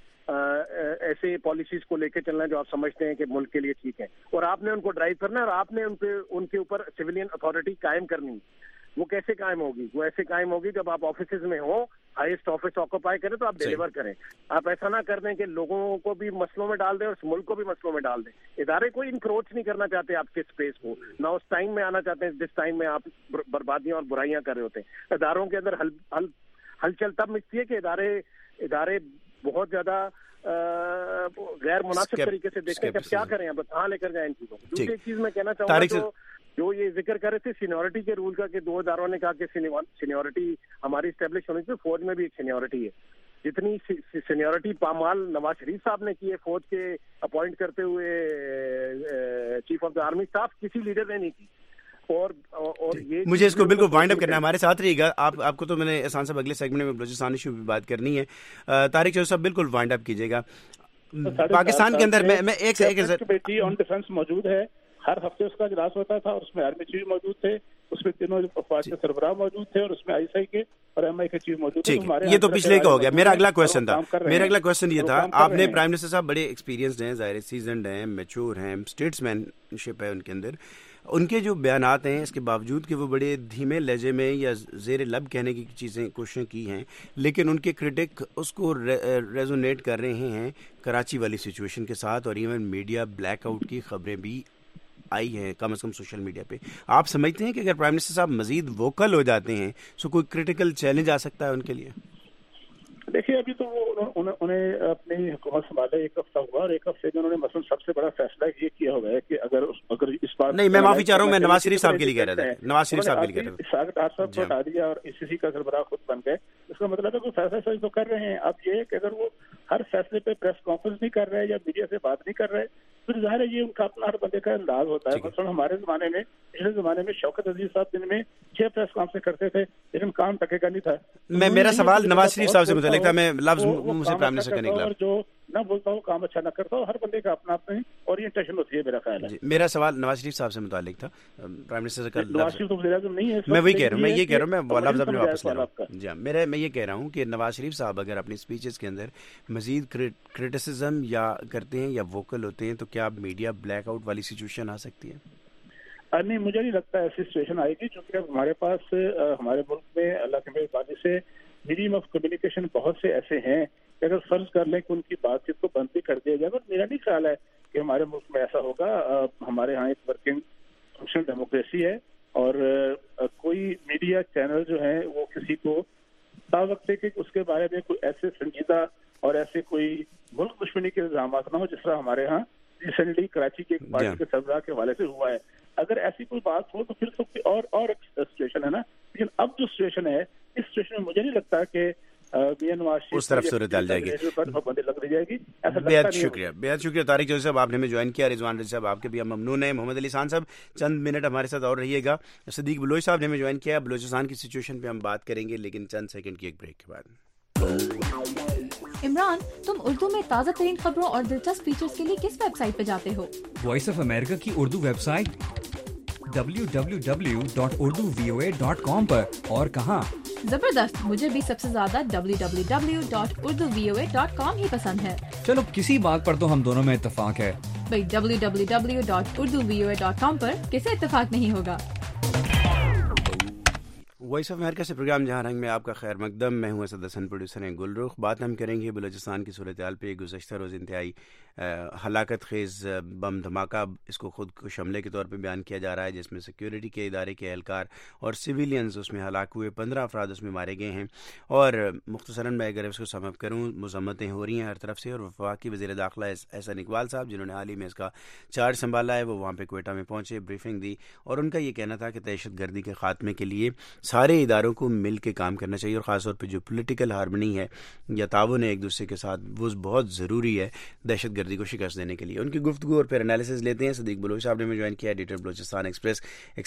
ऐसे पॉलिसीज को लेके चलना है जो आप समझते हैं कि मुल्क के लिए ठीक है, और आपने उनको ड्राइव करना है, और आपने उनके ऊपर सिविलियन अथॉरिटी कायम करनी। वो कैसे कायम होगी? वो ऐसे कायम होगी जब आप ऑफिस में हो, हाईएस्ट ऑफिस ऑक्यूपाई करें तो आप डिलीवर करें। आप ऐसा ना कर दें कि लोगों को भी मसलों में डाल दें और मुल्क को भी मसलों में डाल दें। इदारे कोई इंक्रोच नहीं करना चाहते आपके स्पेस को, ना उस टाइम में आना चाहते हैं जिस टाइम में आप बर्बादियां और बुराइयां कर रहे होते हैं। इदारों के अंदर हलचल तब मिलती है कि इदारे बहुत ज्यादा गैर मुनासिब तरीके से देखते हैं कि क्या करें, अब कहाँ लेकर जाए इन चीजों को। दूसरी चीज मैं कहना चाहूँगा, जो ये जिक्र कर रहे थे सीनियरिटी के रूल का, कि दो इदारों ने कहा कि सीनियरिटी हमारी स्टेब्लिश होनी चाहिए, फौज में भी एक सीनियरिटी है। जितनी सीनियरिटी पामाल नवाज शरीफ साहब ने की है फौज के अपॉइंट करते हुए chief of the army staff, किसी लीडर ने नहीं की। और ये मुझे इसको बिल्कुल वाइंड अप करना है, हमारे साथ रहिएगा। आपको तो मैंने एहसान साहब अगले सेगमेंट में बलूचिस्तान इशू पे बात करनी है। तारिक चौधरी साहब बिल्कुल वाइंड अप कीजिएगा। पाकिस्तान के अंदर मैं एक कमेटी ऑन डिफेंस मौजूद है, हर हफ्ते उसका इजलास होता था और उसमें आर्मी चीफ मौजूद थे, उसमें तीनों फौज के सरबराह मौजूद थे और उसमें आईएसआई के और एमआई के चीफ मौजूद थे। ये तो पिछले का हो गया। मेरा अगला क्वेश्चन ये था, आपने प्राइम मिनिस्टर साहब बड़े एक्सपीरियंस्ड हैं, ज़ाहिर सीजनड हैं, मैच्योर हैं, स्टेट्समैनशिप है उनके अंदर। उनके जो बयानात हैं, इसके बावजूद कि वो बड़े धीमे लहजे में या ज़ेर लब कहने की चीज़ें कोशिशें की हैं, लेकिन उनके क्रिटिक उसको रेजोनेट कर रहे हैं कराची वाली सिचुएशन के साथ, और इवन मीडिया ब्लैकआउट की खबरें भी आई हैं कम से कम सोशल मीडिया पे। आप समझते हैं कि अगर प्राइम मिनिस्टर साहब मजीद वोकल हो जाते हैं तो कोई क्रिटिकल चैलेंज आ सकता है उनके लिए? देखिए, अभी तो उन्हें अपनी हुकूमत संभाले 1 हफ्ता हुआ, और 1 हफ्ते में उन्होंने मसलन सबसे बड़ा फैसला ये किया हुआ है कि अगर इस बार नहीं, मैं माफी चाह रहा हूँ, मैं नवाज शरीफ साहब के लिए कह रहा था। नवाज शरीफ साहब के लिए कह रहा था। साहब को हटा दिया और ICC का सरबराह खुद बन गए। इसका मतलब है कि फैसला सही तो कर रहे हैं। अब ये कि अगर वो हर फैसले पे प्रेस कॉन्फ्रेंस नहीं कर रहे या मीडिया से बात नहीं कर रहे, پھر ظاہر ہے یہ ان کا اپنا ہر بندے کا انداز ہوتا ہے. مثلاً ہمارے زمانے میں, پچھلے زمانے میں شوکت عزیز صاحب دن میں 6 پریس کانفرنس کرتے تھے, لیکن کام ٹکے کا نہیں تھا. میرا سوال نواز شریف صاحب سے متعلق تھا, میں لفظ منہ سے پرائم منسٹر کا نکلا. اور جو نہ بولتا ہوں کام اچھا نہ کرتا ہوں, ہر بندے کا اپنا اپنا اورینٹیشن ہوتی ہے میرا خیال ہے. میرا سوال نواز شریف صاحب سے متعلق تھا. پرائم منسٹر کا نواز شریف تو وزیر اعظم نہیں ہے. میں وہی کہہ رہا ہوں, میں لفظ اپنے واپس لے رہا ہوں. جی میں یہ کہہ رہا ہوں کہ نواز شریف صاحب اگر اپنی اسپیچز کے اندر مزید کرٹیسزم یا کرتے ہیں یا ووکل ہوتے ہیں تو کیا میڈیا بلیک آؤٹ والی سچویشن آ سکتی ہے؟ نہیں, مجھے نہیں لگتا ایسی سچویشن آئے گی, کیونکہ اب ہمارے پاس ہمارے ملک میں اللہ کے مہربانی سے میڈیم آف کمیونیکیشن بہت سے ایسے ہیں کہ اگر فرض کر لیں کہ ان کی بات چیت کو بند بھی کر دیا جائے گا, میرا نہیں خیال ہے کہ ہمارے ملک میں ایسا ہوگا. ہمارے ہاں ایک ورکنگ فنکشنل ڈیموکریسی ہے, اور کوئی میڈیا چینل جو ہیں وہ کسی کو وقت ہے کہ اس کے بارے میں کوئی ایسے سنجیدہ اور ایسے کوئی ملک دشمنی کے الزامات نہ ہو جس طرح ہمارے ہاں ریسنٹلی کراچی کے ایک پارٹی کے سربراہ کے حوالے سے ہوا ہے. اگر ایسی کوئی بات ہو تو پھر تو اور ایک سچویشن ہے نا, لیکن اب جو سچویشن ہے اس سچویشن میں مجھے نہیں لگتا کہ اس طرف صورت حال جائے گی. بہت شکریہ طارق چودھری صاحب, آپ نے ہمیں جوائن کیا. رضوان رضی صاحب آپ کے بھی ہم ممنون ہیں. محمد علی خان صاحب چند منٹ ہمارے ساتھ اور رہیے گا. صدیق بلوچ صاحب نے ہمیں جوائن کیا. بلوچستان کی سچویشن پہ ہم بات کریں گے لیکن چند سیکنڈ کی ایک بریک کے بعد. عمران, تم اردو میں تازہ ترین خبروں اور دلچسپ فیچرز کے لیے کس ویب سائٹ پہ جاتے ہو؟ وائس آف امریکہ کی اردو ویب سائٹ www.urduvoa.com پر. اور کہاں؟ زبردست, مجھے بھی سب سے زیادہ www.urduvoa.com ہی پسند ہے. چلو کسی بات پر تو ہم دونوں میں اتفاق ہے. بھئی www.urduvoa.com پر کسے اتفاق نہیں ہوگا. وائس آف امریکہ سے پروگرام جہاں رنگ میں آپ کا خیر مقدم. میں ہوں اسد حسن, پروڈیوسر ہیں گل رخ. بات ہم کریں گے بلوچستان کی صورتحال پہ. گزشتہ روز انتہائی ہلاکت خیز بم دھماکہ, اس کو خود کش حملے کے طور پہ بیان کیا جا رہا ہے, جس میں سیکیورٹی کے ادارے کے اہلکار اور سویلینز اس میں ہلاک ہوئے. 15 افراد اس میں مارے گئے ہیں. اور مختصراً میں اگر اس کو سم اپ کروں, مذمتیں ہو رہی ہیں ہر طرف سے. اور وفاقی وزیر داخلہ احسن اقبال صاحب, جنہوں نے حال ہی میں اس کا چارج سنبھالا ہے, وہ وہاں پہ کوئٹہ میں پہنچے, بریفنگ دی, اور ان کا یہ کہنا تھا کہ دہشت گردی کے خاتمے کے لیے سارے اداروں کو مل کے کام کرنا چاہیے, اور خاص طور پہ جو پولیٹیکل ہارمنی ہے یا تعاون ہے ایک دوسرے کے ساتھ, وہ بہت ضروری ہے دہشت گردی کو شکست دینے کے لیے. ان کی گفتگو اور پھر انالیسز لیتے ہیں. صدیق بلوچ صاحب نے میں جوائن کیا, ایڈیٹر بلوچستان ایکسپریس,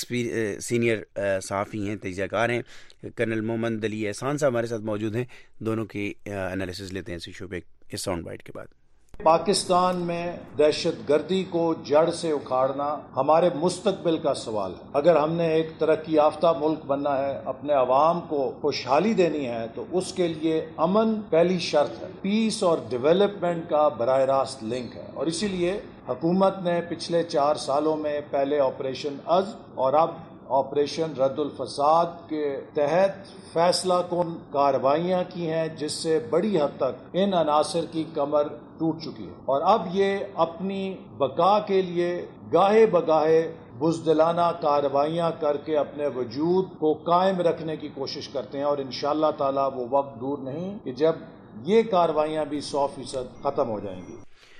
سینئر صحافی ہیں, تجزیہ کار ہیں. کرنل محمد علی احسان صاحب ہمارے ساتھ موجود ہیں. دونوں کی انالیسز لیتے ہیں اس ایشو پہ اس ساؤنڈ بائٹ کے بعد. پاکستان میں دہشت گردی کو جڑ سے اکھاڑنا ہمارے مستقبل کا سوال ہے. اگر ہم نے ایک ترقی یافتہ ملک بننا ہے, اپنے عوام کو خوشحالی دینی ہے, تو اس کے لیے امن پہلی شرط ہے. پیس اور ڈیولپمنٹ کا براہ راست لنک ہے, اور اسی لیے حکومت نے پچھلے 4 سالوں میں پہلے آپریشن عزم اور اب آپریشن رد الفساد کے تحت فیصلہ کن کارروائیاں کی ہیں, جس سے بڑی حد تک ان عناصر کی کمر ٹوٹ چکی ہے. اور اب یہ اپنی بقا کے لیے گاہے بگاہے بزدلانہ کارروائیاں کر کے اپنے وجود کو قائم رکھنے کی کوشش کرتے ہیں, اور انشاءاللہ تعالی وہ وقت دور نہیں کہ جب یہ کارروائیاں بھی 100% ختم ہو جائیں گی.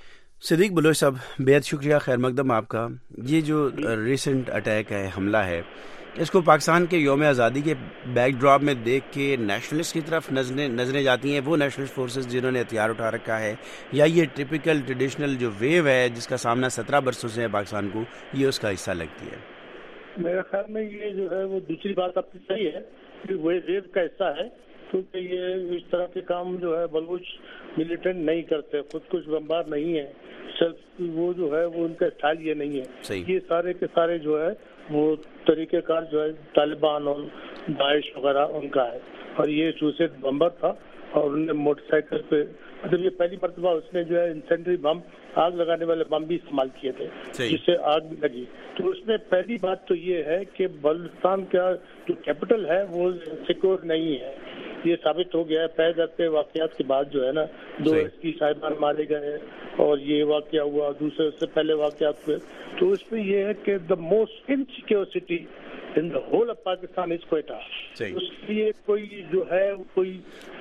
صدیق بلوچ صاحب بہت شکریہ, خیر مقدم آپ کا. یہ جو ریسنٹ اٹیک ہے, حملہ ہے, اس کو پاکستان کے یوم آزادی کے بیک ڈراپ میں دیکھ کے نیشنلسٹ کی طرف نظریں جاتی ہیں, وہ نیشنلسٹ فورسز جنہوں نے ہتھیار اٹھا رکھا ہے, یا یہ ٹپیکل ٹریڈیشنل جو ویو ہے جس کا سامنا 17 برسوں سے ہے پاکستان کو, یہ اس کا حصہ لگتی ہے؟ میرے خیال میں یہ جو ہے وہ دوسری بات آپ کی صحیح ہے کہ وہ ویو کا حصہ ہے, کیونکہ یہ اس طرح کے کام جو ہے بلوچ ملیٹنٹ نہیں کرتے, خود کچھ بمبار نہیں ہے, صرف وہ جو ہے وہ ان کا اسٹائل یہ نہیں ہے. یہ سارے کے سارے جو ہے وہ طریقہ کار جو ہے طالبان اور داعش وغیرہ ان کا ہے, اور یہ سوسائڈ بمبر تھا, اور انہوں نے موٹر سائیکل پہ, مطلب یہ پہلی مرتبہ اس نے جو ہے انسینڈری بم, آگ لگانے والے بم بھی استعمال کیے تھے, جس سے آگ بھی لگی. تو اس میں پہلی بات تو یہ ہے کہ بلوچستان کا جو کیپٹل ہے وہ سیکور نہیں ہے. یہ ثابت ہو گیا ہے پہ درتے واقعات کے بعد جو ہے نا, 2 ایس پی صاحبان مارے گئے, اور یہ واقعہ ہوا, دوسرے اس سے پہلے واقعات ہوئے. تو اس میں یہ ہے کہ the most insecure city in the whole of Pakistan is Quetta. اس لیے کوئی جو ہے کوئی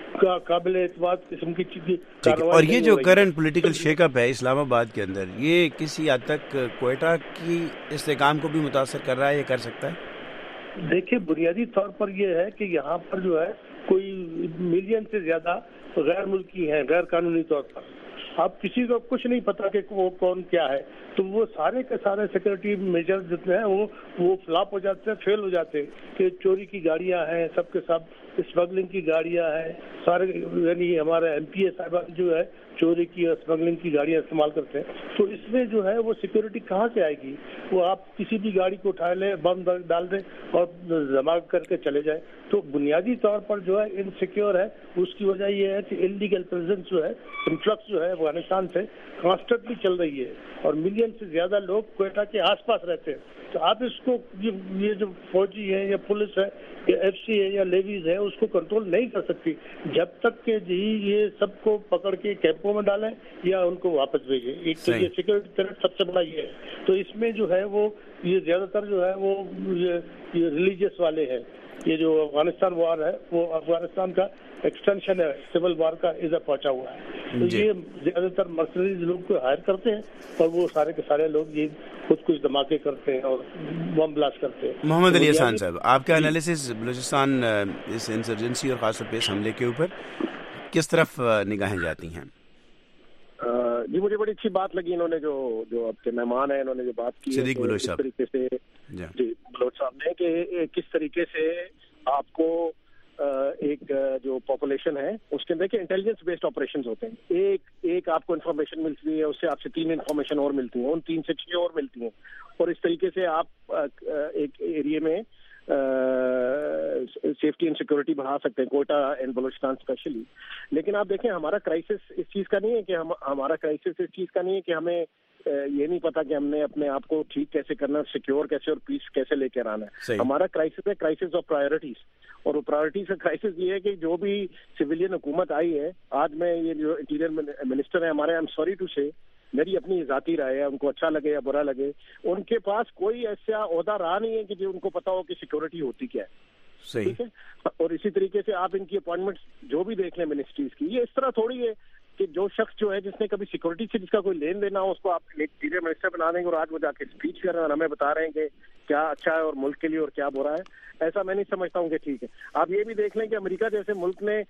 قابل اعتماد قسم کی چیزیں. اور یہ جو کرنٹ پولیٹیکل شیک اپ ہے اسلام آباد کے اندر, یہ کسی حد تک کوئٹہ کی استحکام کو بھی متاثر کر رہا ہے یا کر سکتا ہے؟ دیکھیے, بنیادی طور پر یہ ہے کہ یہاں پر جو ہے کوئی ملین سے زیادہ غیر ملکی ہیں, غیر قانونی طور پر, اب کسی کو کچھ نہیں پتا کہ وہ کون کیا ہے، تو وہ سارے کے سارے سیکورٹی میجر جتنے ہیں وہ فلاپ ہو جاتے ہیں، فیل ہو جاتے ہیں کہ چوری کی گاڑیاں ہیں، سب کے سب اسمگلنگ کی گاڑیاں ہیں سارے، یعنی ہمارے ایم پی اے صاحبان جو ہے چوری کی اور اسمگلنگ کی گاڑیاں استعمال کرتے ہیں. تو اس میں جو ہے وہ سیکورٹی کہاں سے آئے گی؟ وہ آپ کسی بھی گاڑی کو اٹھا لیں، بم ڈال دیں اور جمع کر کے چلے جائیں. تو بنیادی طور پر جو ہے انسیکیور ہے. اس کی وجہ یہ ہے کہ انلیگل پریزنس جو ہے، انفلکس جو ہے افغانستان سے کانسٹنٹلی چل رہی ہے اور ملین سے زیادہ لوگ کوئٹہ کے آس پاس رہتے ہیں. تو آپ اس کو یہ جو فوجی ہے یا پولیس ہے یا ایف سی ہے یا لیویز ہے اس کو کنٹرول نہیں کر سکتی جب تک کہ جی یہ سب کو پکڑ کے کیمپوں میں ڈالیں یا ان کو واپس بھیجیں. ایک تو یہ سیکورٹی تھریٹ سب سے بڑا یہ ہے. تو اس میں جو ہے وہ یہ زیادہ تر جو ہے وہ یہ ریلیجیس والے ہیں. یہ جو افغانستان وار ہے وہ افغانستان کا ایکسٹینشن ہے، سول وار کا اضافہ پہنچا ہوا ہے. تو یہ زیادہ تر مرسنریز لوگ کو ہائر کرتے ہیں اور وہ سارے کے سارے لوگ یہ خود کچھ دھماکے کرتے ہیں اور بم بلاسٹ کرتے ہیں. محمد علی احسان صاحب، آپ کا انالیسس بلوچستان اس انسرجنسی اور خاص طور پہ اس حملے کے اوپر کس طرف نگاہیں جاتی ہیں؟ جی مجھے بڑی اچھی بات لگی انہوں نے جو آپ کے مہمان ہیں انہوں نے جو بات کی صدیق بلوچ صاحب، طریقے سے جی بلوچ صاحب نے کہ کس طریقے سے آپ کو ایک جو پاپولیشن ہے اس کے اندر کہ انٹیلیجنس بیسڈ آپریشنز ہوتے ہیں. ایک آپ کو انفارمیشن ملتی ہے، اس سے آپ سے 3 انفارمیشن اور ملتی ہیں، ان 3 سے 6 اور ملتی ہیں، اور اس طریقے سے آپ ایک ایریے میں سیفٹی اینڈ سیکورٹی بڑھا سکتے ہیں، کوئٹہ اینڈ بلوچستان اسپیشلی. لیکن آپ دیکھیں ہمارا کرائسس اس چیز کا نہیں ہے کہ ہمارا کرائسس اس چیز کا نہیں ہے کہ ہمیں یہ نہیں پتا کہ ہم نے اپنے آپ کو ٹھیک کیسے کرنا، سیکیور کیسے اور پیس کیسے لے کے آنا ہے. ہمارا کرائسس ہے کرائسس آف پرائرٹیز، اور وہ پرائرٹیز کا کرائسس یہ ہے کہ جو بھی سویلین حکومت آئی ہے، آج میں یہ جو انٹیریئر منسٹر ہیں ہمارے، آئی ایم سوری ٹو سے، میری اپنی ذاتی رائے ہے، ان کو اچھا لگے یا برا لگے، ان کے پاس کوئی ایسا عہدہ رہا نہیں ہے کہ جو ان کو پتا ہو کہ سیکورٹی ہوتی کیا ہے. ٹھیک ہے. اور اسی طریقے سے آپ ان کی اپوائنٹمنٹس جو بھی دیکھ لیں منسٹریز کی، یہ اس طرح تھوڑی ہے کہ جو شخص جو ہے جس نے کبھی سیکورٹی سے جس کا کوئی لین دینا ہو اس کو آپ انٹیریئر منسٹر بنا دیں گے اور آج وہ جا کے اسپیچ کر رہے ہیں اور ہمیں بتا رہے ہیں کہ کیا اچھا ہے اور ملک کے لیے اور کیا برا ہے. ایسا میں نہیں سمجھتا ہوں کہ ٹھیک ہے. آپ یہ بھی دیکھ لیں کہ امریکہ جیسے ملک نے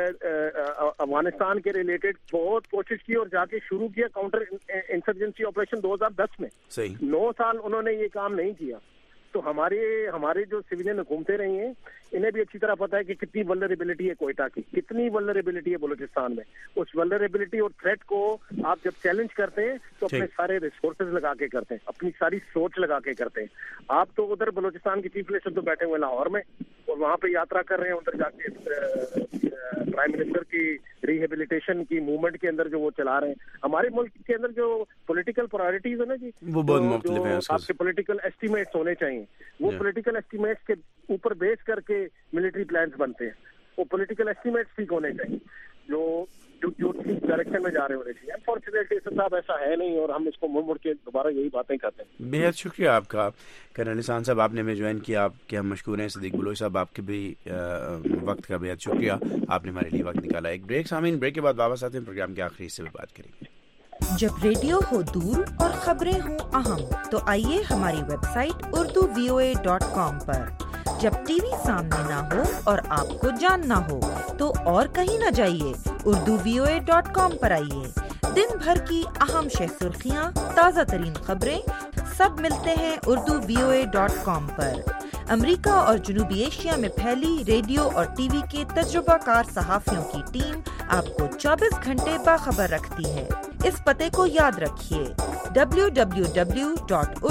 افغانستان کے ریلیٹڈ بہت کوشش کی اور جا کے شروع کیا کاؤنٹر انسرجنسی آپریشن 2010 میں. 9 سال انہوں نے یہ کام نہیں کیا. تو ہمارے جو سویلین حکومتیں رہی ہیں انہیں بھی اچھی طرح پتا ہے کہ کتنی ولنریبلٹی ہے کوئٹہ کی، کتنی ولنریبلٹی ہے بلوچستان میں. اس ولنریبلٹی اور تھریٹ کو آپ جب چیلنج کرتے ہیں تو اپنے سارے ریسورسز لگا کے کرتے ہیں، اپنی ساری سوچ لگا کے کرتے ہیں. آپ تو ادھر بلوچستان کی چیف منسٹر تو بیٹھے ہوئے لاہور میں اور وہاں پہ یاترا کر رہے ہیں، ادھر جا کے پرائم منسٹر کی ریہیبلیٹیشن کی موومنٹ کے اندر جو وہ چلا رہے ہیں. ہمارے ملک کے اندر جو پولیٹیکل پرائرٹیز ہے نا جی، وہ بہت مختلف ہیں. آپ کے پولیٹیکل ایسٹیمیٹس ہونے چاہیے، وہ پولیٹیکل ایسٹیمیٹس کے اوپر بیس کر کے ملٹری پلانز بنتے ہیں. وہ پولیٹیکل ایسٹیمیٹس ٹھیک ہونے چاہیے جو ٹھیک ڈائریکشن میں جا رہے ہونے چاہیے. انفارچونیٹلی صاحب ایسا ہے نہیں اور ہم اس کو مڑ کے دوبارہ یہی باتیں کرتے ہیں. بہت شکریہ آپ کا کرنل احسان صاحب، آپ نے ہمیں جوائن کیا، آپ کے ہم مشکور ہیں. صدیق بلوچ صاحب آپ کے بھی وقت کا بہت شکریہ، آپ نے ہمارے لیے وقت نکالا. ایک بریک سامعین، بریک کے بعد واپس آتے ہیں، پروگرام کے آخری حصے میں بات کریں گے. جب ریڈیو ہو دور اور خبریں ہوں اہم تو آئیے ہماری ویب سائٹ urduvoa.com پر. جب ٹی وی سامنے نہ ہو اور آپ کو جاننا ہو تو اور کہیں نہ جائیے، urduvoa.com پر آئیے. دن بھر کی اہم شہ سرخیاں، تازہ ترین خبریں سب ملتے ہیں urduvoa.com پر. امریکہ اور جنوبی ایشیا میں پھیلی ریڈیو اور ٹی وی کے تجربہ کار صحافیوں کی ٹیم آپ کو 24 گھنٹے باخبر رکھتی ہے. اس پتے کو یاد رکھیے www.urduvoa.com.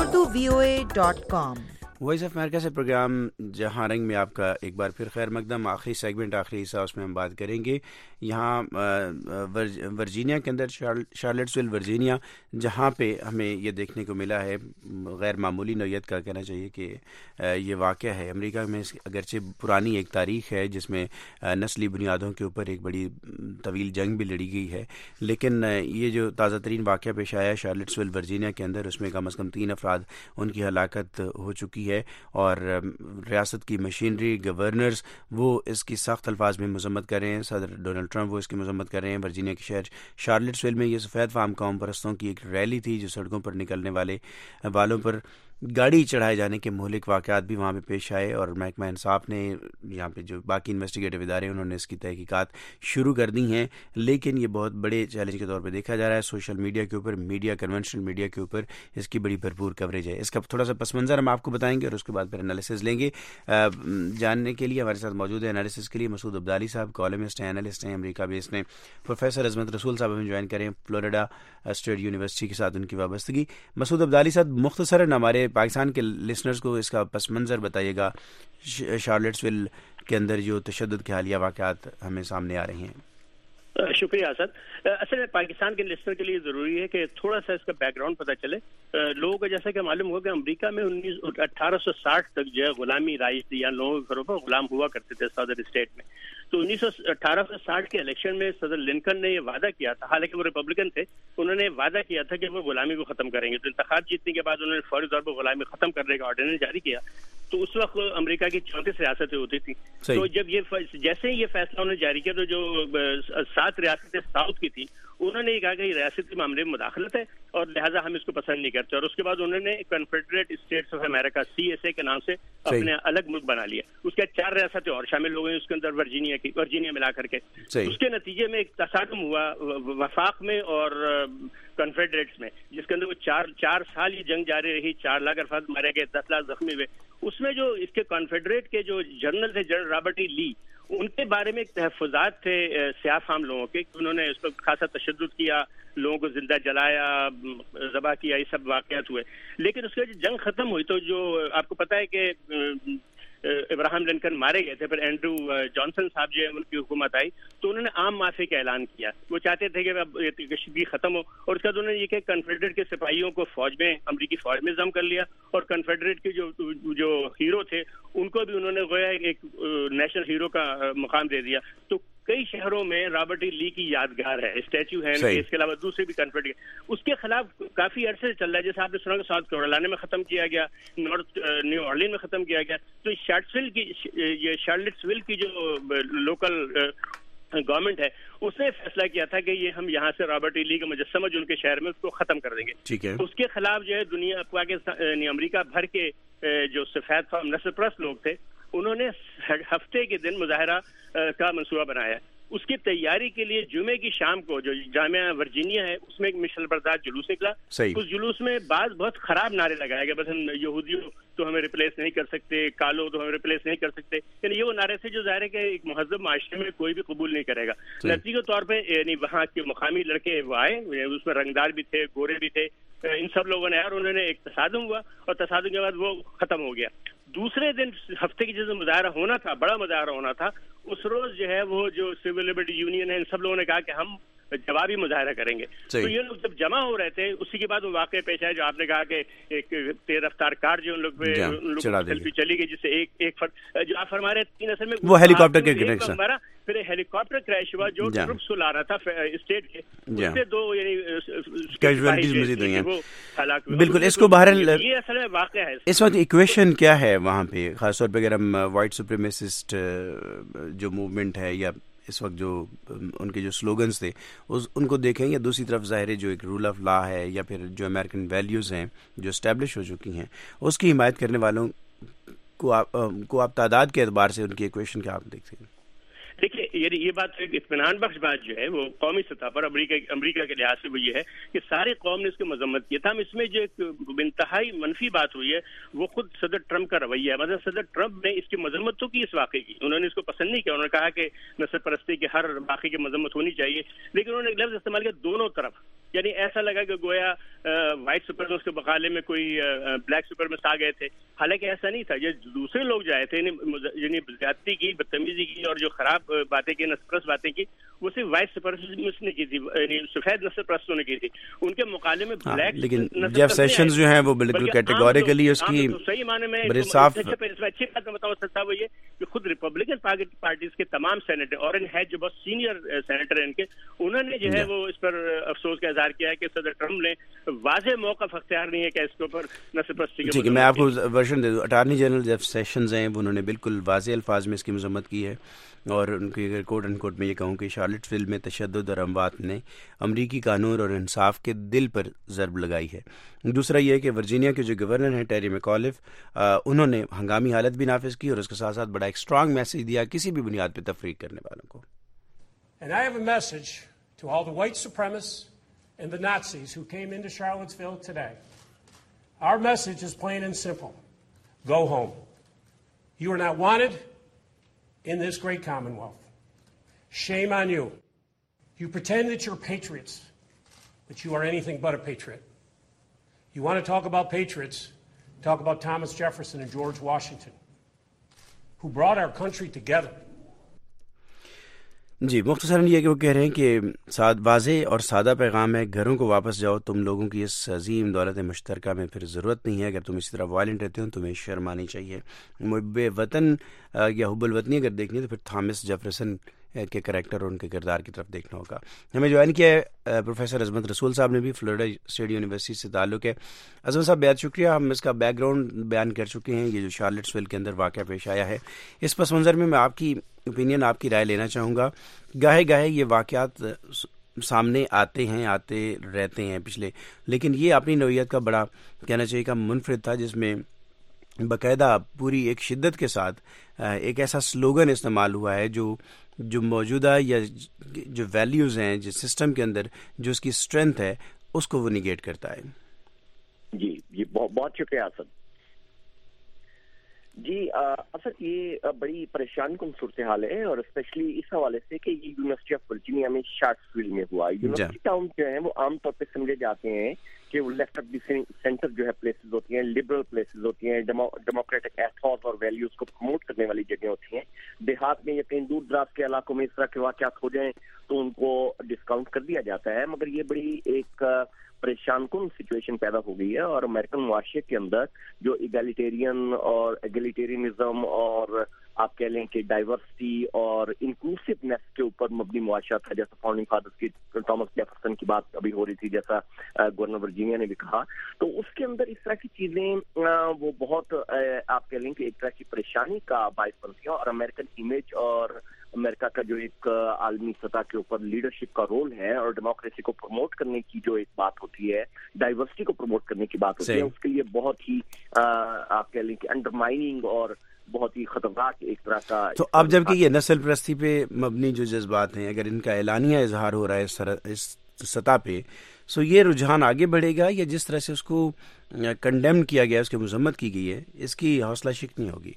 وائس آف امریکہ سے پروگرام جہاں رنگ میں آپ کا ایک بار پھر خیر مقدم. آخری سیگمنٹ، آخری حصہ، اس میں ہم بات کریں گے یہاں ورجینیا کے اندر، شارلٹسویل ورجینیا، جہاں پہ ہمیں یہ دیکھنے کو ملا ہے غیر معمولی نوعیت کا کہنا چاہیے کہ یہ واقعہ ہے. امریکہ میں اگرچہ پرانی ایک تاریخ ہے جس میں نسلی بنیادوں کے اوپر ایک بڑی طویل جنگ بھی لڑی گئی ہے، لیکن یہ جو تازہ ترین واقعہ پیش آیا ہے شارلٹسویل ورجینیا کے اندر، اس میں کم از کم 3 افراد ان کی ہلاکت ہو چکی ہے اور ریاست کی مشینری، گورنرز، وہ اس کی سخت الفاظ میں مذمت کر رہے ہیں. صدر ڈونلڈ ٹرمپ وہ اس کی مذمت کر رہے ہیں. ورجینیا کے شہر شارلٹسویل میں یہ سفید فام قوم پرستوں کی ایک ریلی تھی جو سڑکوں پر نکلنے والوں پر گاڑی چڑھائے جانے کے مہلک واقعات بھی وہاں پہ پیش آئے اور محکمہ انصاف نے یہاں پہ جو باقی انویسٹیگیٹو ادارے انہوں نے اس کی تحقیقات شروع کر دی ہیں، لیکن یہ بہت بڑے چیلنج کے طور پہ دیکھا جا رہا ہے۔ سوشل میڈیا کے اوپر، میڈیا کنونشنل میڈیا کے اوپر اس کی بڑی بھرپور کوریج ہے۔ اس کا تھوڑا سا پس منظر ہم آپ کو بتائیں گے اور اس کے بعد پھر انالیسز لیں گے۔ جاننے کے لیے ہمارے ساتھ موجود ہے انالیسز کے لیے مسعود عبدالی صاحب، کالمسٹ ہیں، انالسٹ ہیں، امریکہ بیسڈ ہیں۔ پروفیسر عظمت رسول صاحب ہمیں جوائن کریں، فلوریڈا اسٹیٹ یونیورسٹی کے ساتھ ان کی وابستگی۔ مسعود عبدالی صاحب، مختصراً ہمارے پاکستان کے لسنرز کو اس کا پس منظر بتائیے گا، شارلٹس ویل کے اندر جو تشدد کے حالیہ واقعات ہمیں سامنے آ رہے ہیں۔ شکریہ اسد۔ اصل میں پاکستان کے لسنر کے لیے ضروری ہے کہ تھوڑا سا اس کا بیک گراؤنڈ پتہ چلے۔ لوگوں کو جیسا کہ معلوم ہوا کہ امریکہ میں 1860 تک جو ہے غلامی رائج تھی، یا لوگوں کے گھروں پر غلام ہوا کرتے تھے صدر اسٹیٹ میں۔ تو 1860 کے الیکشن میں صدر لنکن نے یہ وعدہ کیا تھا، حالانکہ وہ ریپبلکن تھے، انہوں نے وعدہ کیا تھا کہ وہ غلامی کو ختم کریں گے۔ تو انتخاب جیتنے کے بعد انہوں نے فوری طور پر غلامی ختم کرنے کا آرڈیننس جاری کیا۔ تو اس وقت امریکہ کی 34 ریاستیں ہوتی تھیں۔ تو جب یہ جیسے ہی یہ فیصلہ انہوں نے جاری کیا تو جو 7 ریاستیں ساؤتھ کی تھی انہوں نے یہ کہا کہ یہ ریاستی معاملے میں مداخلت ہے اور لہٰذا ہم اس کو پسند نہیں کرتے، اور اس کے بعد انہوں نے Confederate States of America CSA کے نام سے اپنے الگ ملک بنا لیا۔ اس کے 4 ریاستیں اور شامل ہو گئی اس کے اندر، ورجینیا ملا کر کے۔ اس کے نتیجے میں ایک تصادم ہوا وفاق میں اور کنفیڈریٹس میں، جس کے اندر وہ 4 سال یہ جنگ جاری رہی، 4 لاکھ افراد مارے گئے، 10 لاکھ زخمی ہوئے۔ اس میں جو اس کے کنفیڈریٹ کے جو جنرل تھے، جنرل رابرٹ لی، ان کے بارے میں ایک تحفظات تھے سیاہ فام لوگوں کے، انہوں نے اس پر خاصا تشدد کیا، لوگوں کو زندہ جلایا، ذبح کیا، یہ سب واقعات ہوئے۔ لیکن اس کے جب جنگ ختم ہوئی تو جو آپ کو پتہ ہے کہ ابراہم لنکن مارے گئے تھے، پھر اینڈرو جانسن صاحب جو ہے ان کی حکومت آئی تو انہوں نے عام معافی کا اعلان کیا۔ وہ چاہتے تھے کہ اب کشیدگی ختم ہو، اور اس کے بعد انہوں نے یہ کہ کنفیڈریٹ کے سپاہیوں کو امریکی فوج میں ضم کر لیا، اور کنفیڈریٹ کے جو ہیرو تھے ان کو بھی انہوں نے گویا ایک نیشنل ہیرو کا مقام دے دیا۔ تو کئی شہروں میں رابرٹ لی کی یادگار ہے، اسٹیچو ہے، اس کے علاوہ دوسرے بھی کنفیڈریٹ اس کے خلاف کافی عرصے سے چل رہا ہے۔ جیسے آپ نے سنا کہ ساؤتھ کیرولینا میں ختم کیا گیا، نارتھ نیو آرلین میں ختم کیا گیا۔ تو شارلٹسویل کی جو لوکل گورنمنٹ ہے اس نے فیصلہ کیا تھا کہ یہ ہم یہاں سے رابرٹ لی کا مجسمہ جو ان کے شہر میں اس کو ختم کر دیں گے۔ اس کے خلاف جو ہے دنیا پاکستان امریکہ بھر کے جو سفید فام نسل پرست لوگ تھے انہوں نے ہفتے کے دن مظاہرہ کا منصوبہ بنایا۔ اس کی تیاری کے لیے جمعے کی شام کو جو جامعہ ورجینیا ہے اس میں ایک مشل بردار جلوس نکلا۔ اس جلوس میں بعض بہت خراب نعرے لگائے گئے، بس ہم یہودیوں تو ہمیں ریپلیس نہیں کر سکتے، کالو تو ہمیں ریپلیس نہیں کر سکتے، یعنی یہ وہ نعرے تھے جو ظاہر ہے کہ ایک مہذب معاشرے میں کوئی بھی قبول نہیں کرے گا۔ نتیجے طور پہ یعنی وہاں کے مقامی لڑکے وہ آئے، اس میں رنگدار بھی تھے، گورے بھی تھے، ان سب لوگوں نے، اور انہوں نے ایک تصادم ہوا اور تصادم کے بعد وہ ختم ہو گیا۔ دوسرے دن ہفتے کی جس مظاہرہ ہونا تھا، بڑا مظاہرہ ہونا تھا، اس روز جو ہے وہ جو سول لبرٹی یونین ہے ان سب لوگوں نے کہا کہ ہم جوابی مظاہرہ کریں گے۔ تو یہ لوگ جب جمع ہو رہے تھے اسی کے بعد وہ واقعہ پیش آیا جو آپ نے کہا کہ ایک تیز رفتار کار جو ان لوگ پہ سیلفی چلی گئی، جس سے ایک جو آپ فرما رہے 3 اصل میں وہ ہیلی کاپٹر کے ہمارا پھر ہیلی کاپٹر کریش ہوا جو ٹرپس کو لا رہا تھا اسٹیٹ کے، اس سے 2 کیجوالٹیز مزید ہوئی ہیں۔ بالکل، اس کو بہرحال یہ اصل میں واقعہ ہے۔ اس وقت ایکویشن کیا ہے وہاں پہ، خاص طور پہ اگر ہم وائٹ سپریمیسسٹ جو موومنٹ ہے یا اس وقت جو ان کے جو سلوگنز تھے ان کو دیکھیں، یا دوسری طرف ظاہر ہے جو ایک رول آف لا ہے یا پھر جو امریکن ویلیوز ہیں جو اسٹیبلش ہو چکی ہیں اس کی حمایت کرنے والوں کو آپ تعداد کے اعتبار سے ان کی ایکویشن کیا آپ دیکھتے ہیں؟ دیکھیے یہ بات ایک اطمینان بخش بات جو ہے وہ قومی سطح پر امریکہ کے لحاظ سے وہ یہ ہے کہ ساری قوم نے اس کی مذمت کی تھا۔ اس میں جو ایک انتہائی منفی بات ہوئی ہے وہ خود صدر ٹرمپ کا رویہ ہے۔ مطلب صدر ٹرمپ نے اس کی مذمت تو کی اس واقعے کی، انہوں نے اس کو پسند نہیں کیا، انہوں نے کہا کہ نسل پرستی کے ہر واقعے کی مذمت ہونی چاہیے، لیکن انہوں نے ایک لفظ استعمال کیا دونوں طرف، یعنی ایسا لگا کہ گویا وائٹ سپرمسٹ کے مقابلے میں کوئی بلیک سپرمسٹ آ گئے تھے، حالانکہ ایسا نہیں تھا۔ یہ دوسرے لوگ جو آئے تھے یعنی زیادتی کی، بدتمیزی کی اور جو خراب باتیں کی، نسل پرست باتیں کی، وہ صرف وائٹ سپرمسٹ نے کی تھی، یعنی سفید نسل پرستوں نے کی تھی، ان کے مقابلے میں بلیک۔ لیکن جیف سیشنز جو ہیں وہ بالکل کیٹیگوریکلی اس کی صحیح معنی میں بڑے صاف اچھی بات میں بتاؤں سکتا وہ یہ کہ خود ریپبلکن پارٹیز کے تمام سینیٹر اور ان ہیڈ جو بہت سینئر سینیٹر ہیں ان کے، انہوں نے جو ہے وہ اس پر افسوس کا اظہار کیا ہے کہ صدر ٹرمپ نے واضح موقف اختیار نہیں ہے کہ اس کے اوپر نسل پرستی کے۔ ٹھیک ہے، میں آپ کو ورژن دے دوں۔ اٹارنی جنرل جیف سیشنز ہیں، انہوں نے بالکل واضح الفاظ میں اس کی مذمت کی ہے، اور ان کی اگر کوٹ اینڈ کوٹ میں یہ کہوں کہ شارلٹسویل میں تشدد اور اموات نے امریکی قانون اور انصاف کے دل پر ضرب لگائی ہے. دوسرا یہ کہ ورجینیا کے جو گورنر ہیں ٹیری میکالف، انہوں نے ہنگامی حالت بھی نافذ کی اور اس کے ساتھ ساتھ بڑا ایک اسٹرانگ میسج دیا کسی بھی بنیاد پہ تفریق کرنے والوں کو. And I have a message to all the white supremacists and the Nazis who came into Charlottesville today. Our message is plain and simple. Go home. You are not wanted in this great Commonwealth. Shame on you. You pretend that you're patriots, but you are anything but a patriot. You want to talk about patriots, talk about Thomas Jefferson and George Washington, who brought our country together. جی مختصراً یہ کہ وہ کہہ رہے ہیں کہ واضح اور سادہ پیغام ہے، گھروں کو واپس جاؤ، تم لوگوں کی اس عظیم دولت مشترکہ میں پھر ضرورت نہیں ہے. اگر تم اسی طرح وائلنٹ رہتے ہو تمہیں شرم آنی چاہیے. محب وطن یا حب الوطنی اگر دیکھنی ہے تو پھر تھامس جیفرسن کے کریکٹر اور ان کے کردار کی طرف دیکھنا ہوگا. ہمیں جوائن کیا ہے پروفیسر عظمت رسول صاحب نے بھی، فلوریڈا اسٹیٹ یونیورسٹی سے تعلق ہے. عظمت صاحب بہت شکریہ، ہم اس کا بیک گراؤنڈ بیان کر چکے ہیں، یہ جو شارلٹسویل کے اندر واقعہ پیش آیا ہے. اس پس منظر میں آپ کی اوپینین، آپ کی رائے لینا چاہوں گا. گاہے گاہے یہ واقعات سامنے آتے رہتے ہیں پچھلے، لیکن یہ اپنی نوعیت کا بڑا کہنا چاہیے کہ منفرد تھا، جس میں باقاعدہ پوری ایک شدت کے ساتھ ایک ایسا سلوگن استعمال ہوا ہے جو موجودہ یا جو ویلیوز ہیں جس سسٹم کے اندر جو اس کی اسٹرینتھ ہے اس کو وہ نیگیٹ کرتا ہے. جی بہت شکریہ اسد. جی اسد یہ بڑی پریشان کن صورتحال ہے، اور اسپیشلی اس حوالے سے کہ یہ یونیورسٹی آف ورجینیا میں شارلٹسویل میں ہوا. یونیورسٹی ٹاؤن جو ہیں وہ عام طور پہ سمجھے جاتے ہیں کہ وہ لیفٹ آف دی سینٹر جو ہے پلیسز ہوتی ہیں، لبرل پلیسز ہوتی ہیں، ڈیموکریٹک ایتھوس اور ویلیوز کو پروموٹ کرنے والی جگہیں ہوتی ہیں. دیہات میں یا کہیں دور دراز کے علاقوں میں اس طرح کے واقعات ہو جائیں تو ان کو ڈسکاؤنٹ کر دیا جاتا ہے. مگر یہ بڑی ایک پریشان کن سچویشن پیدا ہو گئی ہے، اور امریکن معاشرے کے اندر جو ایگلیٹیرینزم اور آپ کہہ لیں کہ ڈائیورسٹی اور انکلوسیونیس کے اوپر مبنی معاشرہ تھا، جیسا فاؤنڈنگ فادرز کی ٹامس جیفرسن کی بات ابھی ہو رہی تھی، جیسا گورنر ورجینیا نے بھی کہا، تو اس کے اندر اس طرح کی چیزیں وہ بہت آپ کہہ لیں کہ ایک طرح کی پریشانی کا باعث بنتی ہیں. اور امریکن امیج اور امریکہ کا جو ایک عالمی سطح کے اوپر لیڈرشپ کا رول ہے اور ڈیموکریسی کو پروموٹ کرنے کی جو ایک بات ہوتی ہے، ڈائیورسٹی کو پروموٹ کرنے کی بات ہوتی ہے، اس کے لیے بہت ہی آپ کہہ لیں کہ انڈرمائننگ اور بہت ہی خطرناک ایک طرح کا. تو اب جبکہ یہ نسل پرستی پہ مبنی جو جذبات ہیں، اگر ان کا اعلانیہ اظہار ہو رہا ہے اس سطح پہ، سو یہ رجحان آگے بڑھے گا یا جس طرح سے اس کو کنڈیم کیا گیا، اس کی مذمت کی گئی ہے، اس کی حوصلہ شکنی ہوگی؟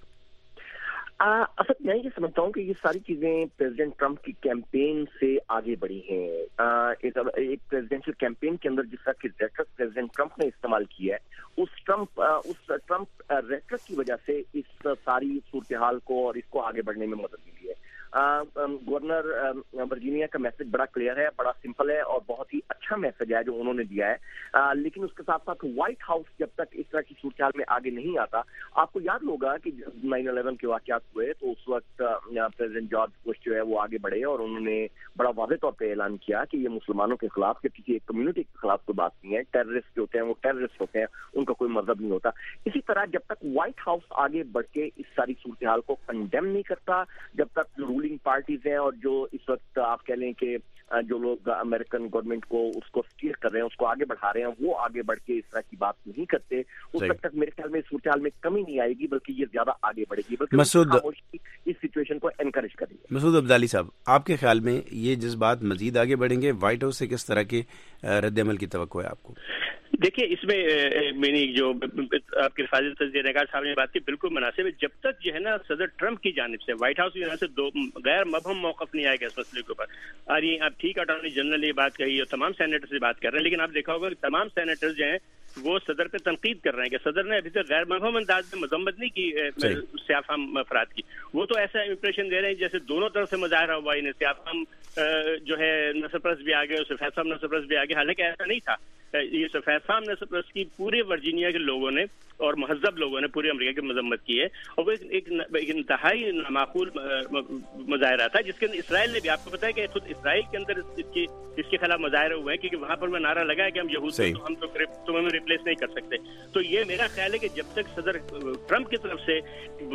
اصل میں یہ سمجھتا ہوں کہ یہ ساری چیزیں پریزیڈنٹ ٹرمپ کی کیمپین سے آگے بڑھی ہیں. ایک پریزیڈینشیل کیمپین کے اندر جس طرح کی ریٹرک پریزیڈنٹ ٹرمپ نے استعمال کی ہے، اس ٹرمپ ریٹرک کی وجہ سے اس ساری صورتحال کو اور اس کو آگے بڑھنے میں مدد ملی ہے. گورنر ورجینیا کا میسج بڑا کلیئر ہے، بڑا سمپل ہے اور بہت ہی اچھا میسج ہے جو انہوں نے دیا ہے. لیکن اس کے ساتھ ساتھ وائٹ ہاؤس جب تک اس طرح کی صورتحال میں آگے نہیں آتا، آپ کو یاد ہوگا کہ جب 9/11 کے واقعات ہوئے تو اس وقت پریزیڈنٹ جارج بش جو ہے وہ آگے بڑھے اور انہوں نے بڑا واضح طور پہ اعلان کیا کہ یہ مسلمانوں کے خلاف یا کسی ایک کمیونٹی کے خلاف کوئی بات نہیں ہے. ٹیررسٹ جو ہوتے ہیں وہ ٹیررسٹ ہوتے ہیں، ان کا کوئی مذہب نہیں ہوتا. اسی طرح جب تک وائٹ ہاؤس آگے بڑھ کے اس ساری صورتحال کو کنڈیم نہیں کرتا، جب تک رولنگ پارٹیز ہیں اور جو اس وقت آپ کہہ لیں کہ جو لوگ امریکن گورنمنٹ کو اس کو اسٹیئر کر رہے ہیں، اس کو آگے بڑھا رہے ہیں، وہ آگے بڑھ کے اس طرح کی بات نہیں کرتے، اس وقت تک میرے خیال میں صورتحال میں کمی نہیں آئے گی، بلکہ یہ زیادہ آگے بڑھے گی، بلکہ خاموشی اس سچویشن کو انکریج کرے گی. مسعود عبدالی صاحب، آپ کے خیال میں یہ جذبات مزید آگے بڑھیں گے؟ وائٹ ہاؤس سے کس طرح کے رد عمل کی توقع ہے آپ کو؟ دیکھیے، اس میں میری جو آپ کے فاضل تجزیہ نگار صاحب نے بات کی بالکل مناسب ہے. جب تک جو ہے نا صدر ٹرمپ کی جانب سے، وائٹ ہاؤس کی جانب سے غیر مبہم موقف نہیں آئے گا اس مسئلے کے اوپر. اور یہ آپ ٹھیک اٹارنی جنرل نے یہ بات کہی اور تمام سینیٹر سے بات کر رہے ہیں، لیکن آپ دیکھا ہوگا کہ تمام سینیٹر جو ہیں وہ صدر پہ تنقید کر رہے ہیں کہ صدر نے ابھی تک غیر مبہم انداز میں مذمت نہیں کی سیاہ فام افراد کی. وہ تو ایسا امپریشن دے رہے ہیں جیسے دونوں طرف سے مظاہرہ ہوا، انہیں سیاہ فام جو ہے نسل پرست بھی آگے اور سفید فام نسل پرست بھی آگے، حالانکہ ایسا نہیں تھا. یہ سفید فام نسل پرست کی پورے ورجینیا کے لوگوں نے اور مہذب لوگوں نے پورے امریکہ کی مذمت کی ہے، اور وہ ایک انتہائی نامعقول مظاہرہ تھا جس کے اندر اسرائیل نے بھی، آپ کو پتا ہے کہ خود اسرائیل کے اندر اس کے خلاف مظاہرے ہوئے ہیں، کیونکہ وہاں پر وہ نعرہ لگا ہے کہ ہم یہود کو ہم تو تمہیں ریپلیس نہیں کر سکتے. تو یہ میرا خیال ہے کہ جب تک صدر ٹرمپ کی طرف سے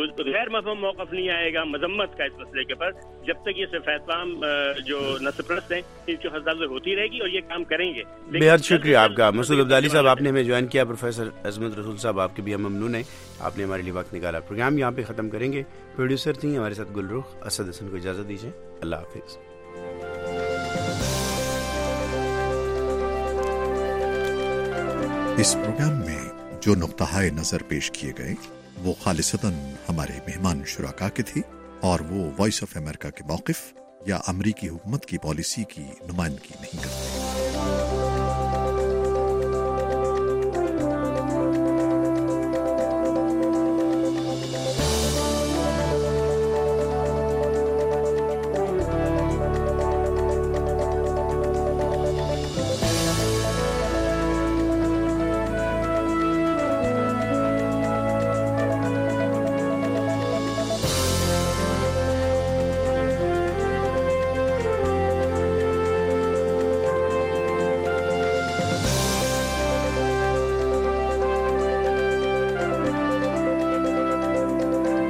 غیر مفہوم موقف نہیں آئے گا مذمت کا اس مسئلے کے پر جب تک یہ صرف احترام جو نسل پرست ہیں ان کی حفاظت ہوتی رہے گی اور یہ کام کریں گے. بہت شکریہ آپ کا مسعود عبدالی صاحب, آپ نے ہمیں جوائن کیا. پروفیسر عظمت رسول صاحب آپ کے بھی ہم ممنون ہیں, آپ نے ہمارے لیے وقت نکالا. پروگرام یہاں پہ ختم کریں گے. پروڈیوسر تھیں ہمارے ساتھ گلرخ. اسد حسن کو اجازت دیجیے. اللہ حافظ. اس پروگرام میں جو نقطہ نظر پیش کیے گئے وہ خالصتاً ہمارے مہمان شرکا کے تھے اور وہ وائس آف امریکہ کے موقف یا امریکی حکومت کی پالیسی کی نمائندگی نہیں کرتے.